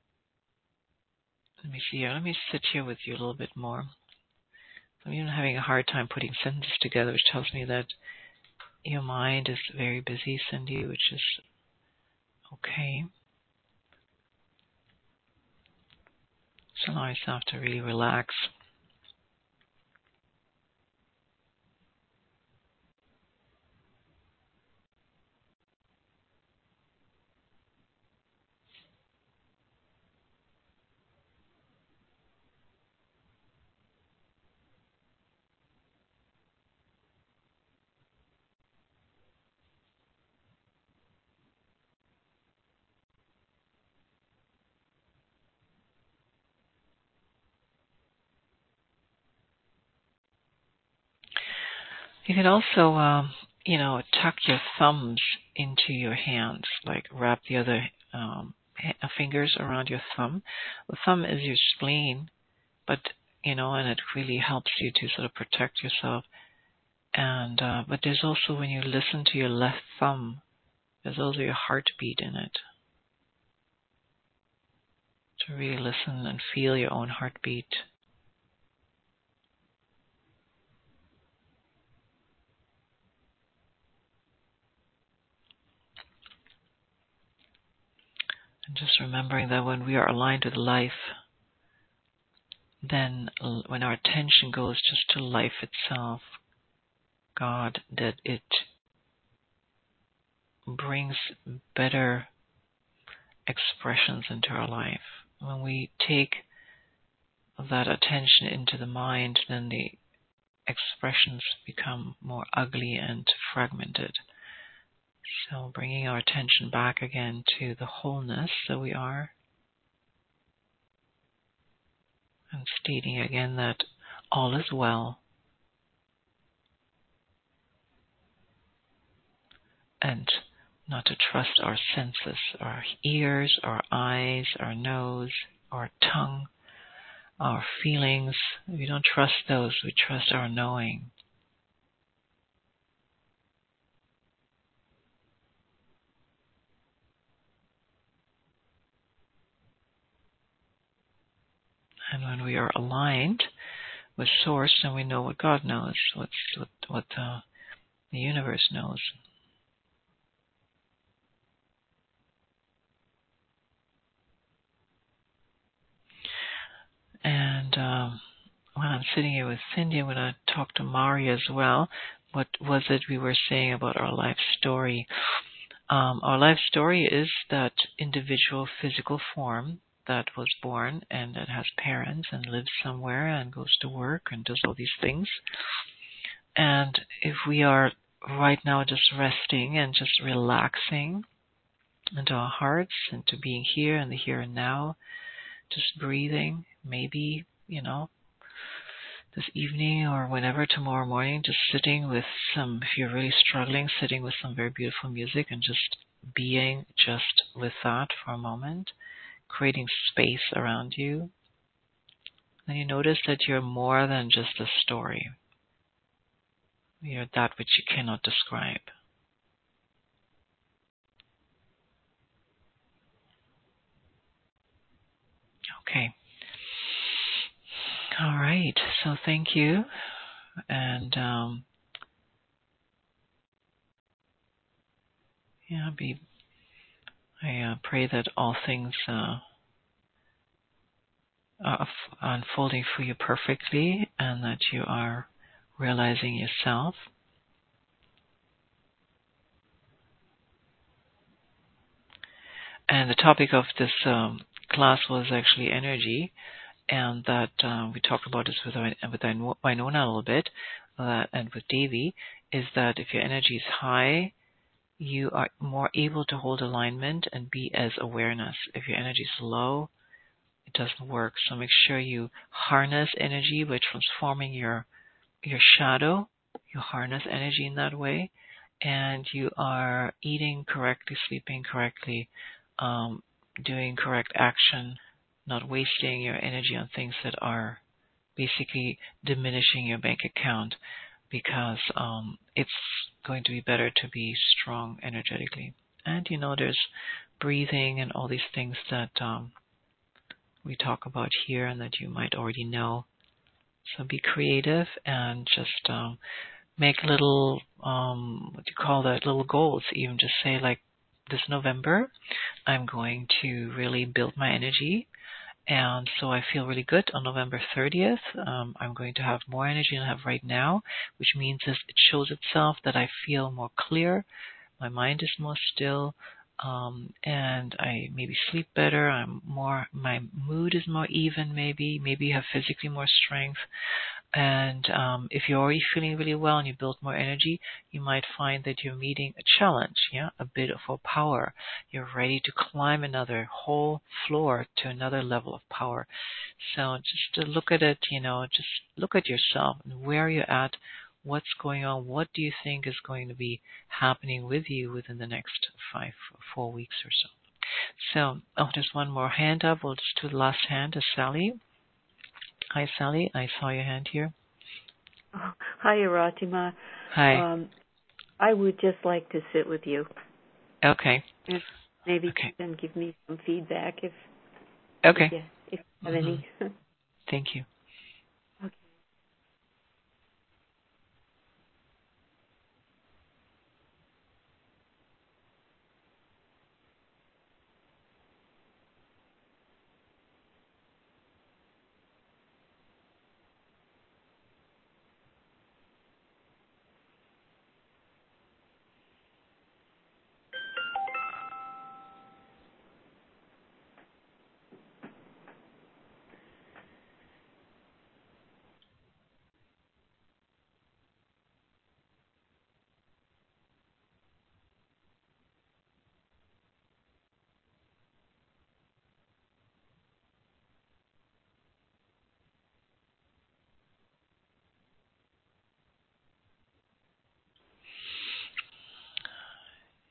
let me see here. Let me sit here with you a little bit more. I'm even having a hard time putting sentences together, which tells me that your mind is very busy, Cindy, which is okay. So allow yourself to really relax. You can also, um, you know, tuck your thumbs into your hands, like wrap the other um, fingers around your thumb. The thumb is your spleen, but, you know, and it really helps you to sort of protect yourself. And uh, but there's also, when you listen to your left thumb, there's also your heartbeat in it. To really listen and feel your own heartbeat. And just remembering that when we are aligned with life, then when our attention goes just to life itself, God, that it brings better expressions into our life. When we take that attention into the mind, then the expressions become more ugly and fragmented. So bringing our attention back again to the wholeness that we are, and stating again that all is well, and not to trust our senses, our ears, our eyes, our nose, our tongue, our feelings. We don't trust those, we trust our knowing. And when we are aligned with Source, then we know what God knows, what's, what, what uh, the universe knows. And um, when I'm sitting here with Cindy, I'm going to talk to Mari as well. What was it we were saying about our life story? Um, our life story is that individual physical form that was born and that has parents and lives somewhere and goes to work and does all these things. And if we are right now just resting and just relaxing into our hearts, into being here and the here and now, just breathing, maybe, you know, this evening or whenever, tomorrow morning, just sitting with some, if you're really struggling, sitting with some very beautiful music and just being just with that for a moment, creating space around you. Then you notice that you're more than just a story. You're that which you cannot describe. Okay. All right. So thank you. And um, yeah, be. I uh, pray that all things uh, are f- unfolding for you perfectly, and that you are realizing yourself. And the topic of this um, class was actually energy, and that um, we talked about this with with Winona a little bit, uh, and with Davy, is that if your energy is high, you are more able to hold alignment and be as awareness. If your energy is low, it doesn't work. So make sure you harness energy by transforming your your shadow. You harness energy in that way, and you are eating correctly, sleeping correctly, um, doing correct action, not wasting your energy on things that are basically diminishing your bank account, because um, it's going to be better to be strong energetically. And you know, there's breathing and all these things that um, we talk about here and that you might already know. So be creative and just um, make little, um, what do you call that, little goals. Even just say, like, this November, I'm going to really build my energy. And so I feel really good on November thirtieth. Um, I'm going to have more energy than I have right now, which means this, it shows itself that I feel more clear, my mind is more still, um, and I maybe sleep better. I'm more, my mood is more even. Maybe, maybe you have physically more strength. And um, if you're already feeling really well and you build more energy, you might find that you're meeting a challenge, yeah, a bit of a power. You're ready to climb another whole floor to another level of power. So just to look at it, you know, just look at yourself and where you're at, what's going on, what do you think is going to be happening with you within the next five, four weeks or so. So, oh, there's one more hand up. We'll just do the last hand is Sally. Hi, Sally. I saw your hand here. Oh, hi, Aratima. Hi. Um, I would just like to sit with you. Okay. And maybe okay. you can give me some feedback if, okay. if, you, if you have mm-hmm. any. Thank you. Okay.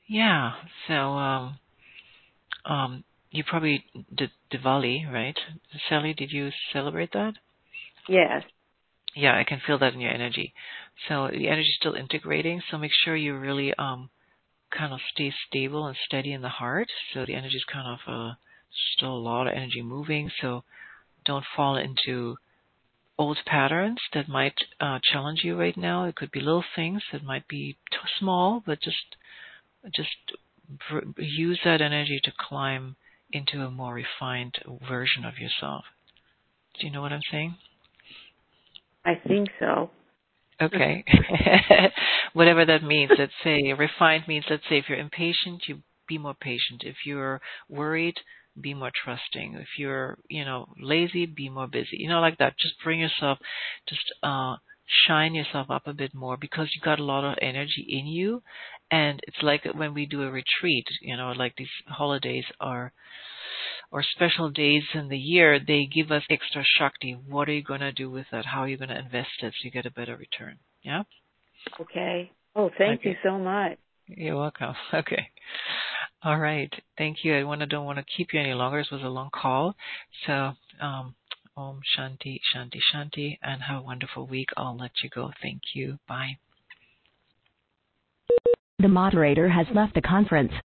Yeah. So, um, um, you probably did Diwali, right? Sally, did you celebrate that? Yes. Yeah, I can feel that in your energy. So the energy is still integrating. So make sure you really um kind of stay stable and steady in the heart. So the energy is kind of uh, still a lot of energy moving. So don't fall into old patterns that might uh, challenge you right now. It could be little things that might be too small, but just just use that energy to climb into a more refined version of yourself. Do you know what I'm saying? I think so. Okay. Whatever that means. Let's say refined means, let's say if you're impatient, you be more patient. If you're worried, be more trusting. If you're, you know, lazy, be more busy. You know, like that. Just bring yourself, just uh, shine yourself up a bit more because you got a lot of energy in you. And it's like when we do a retreat, you know, like these holidays are, or special days in the year, they give us extra Shakti. What are you going to do with that? How are you going to invest it so you get a better return? Yeah? Okay. Oh, thank okay. you so much. You're welcome. Okay. All right. Thank you. I want to, don't want to keep you any longer. This was a long call. So, um, Om Shanti, Shanti, Shanti, and have a wonderful week. I'll let you go. Thank you. Bye. The moderator has left the conference.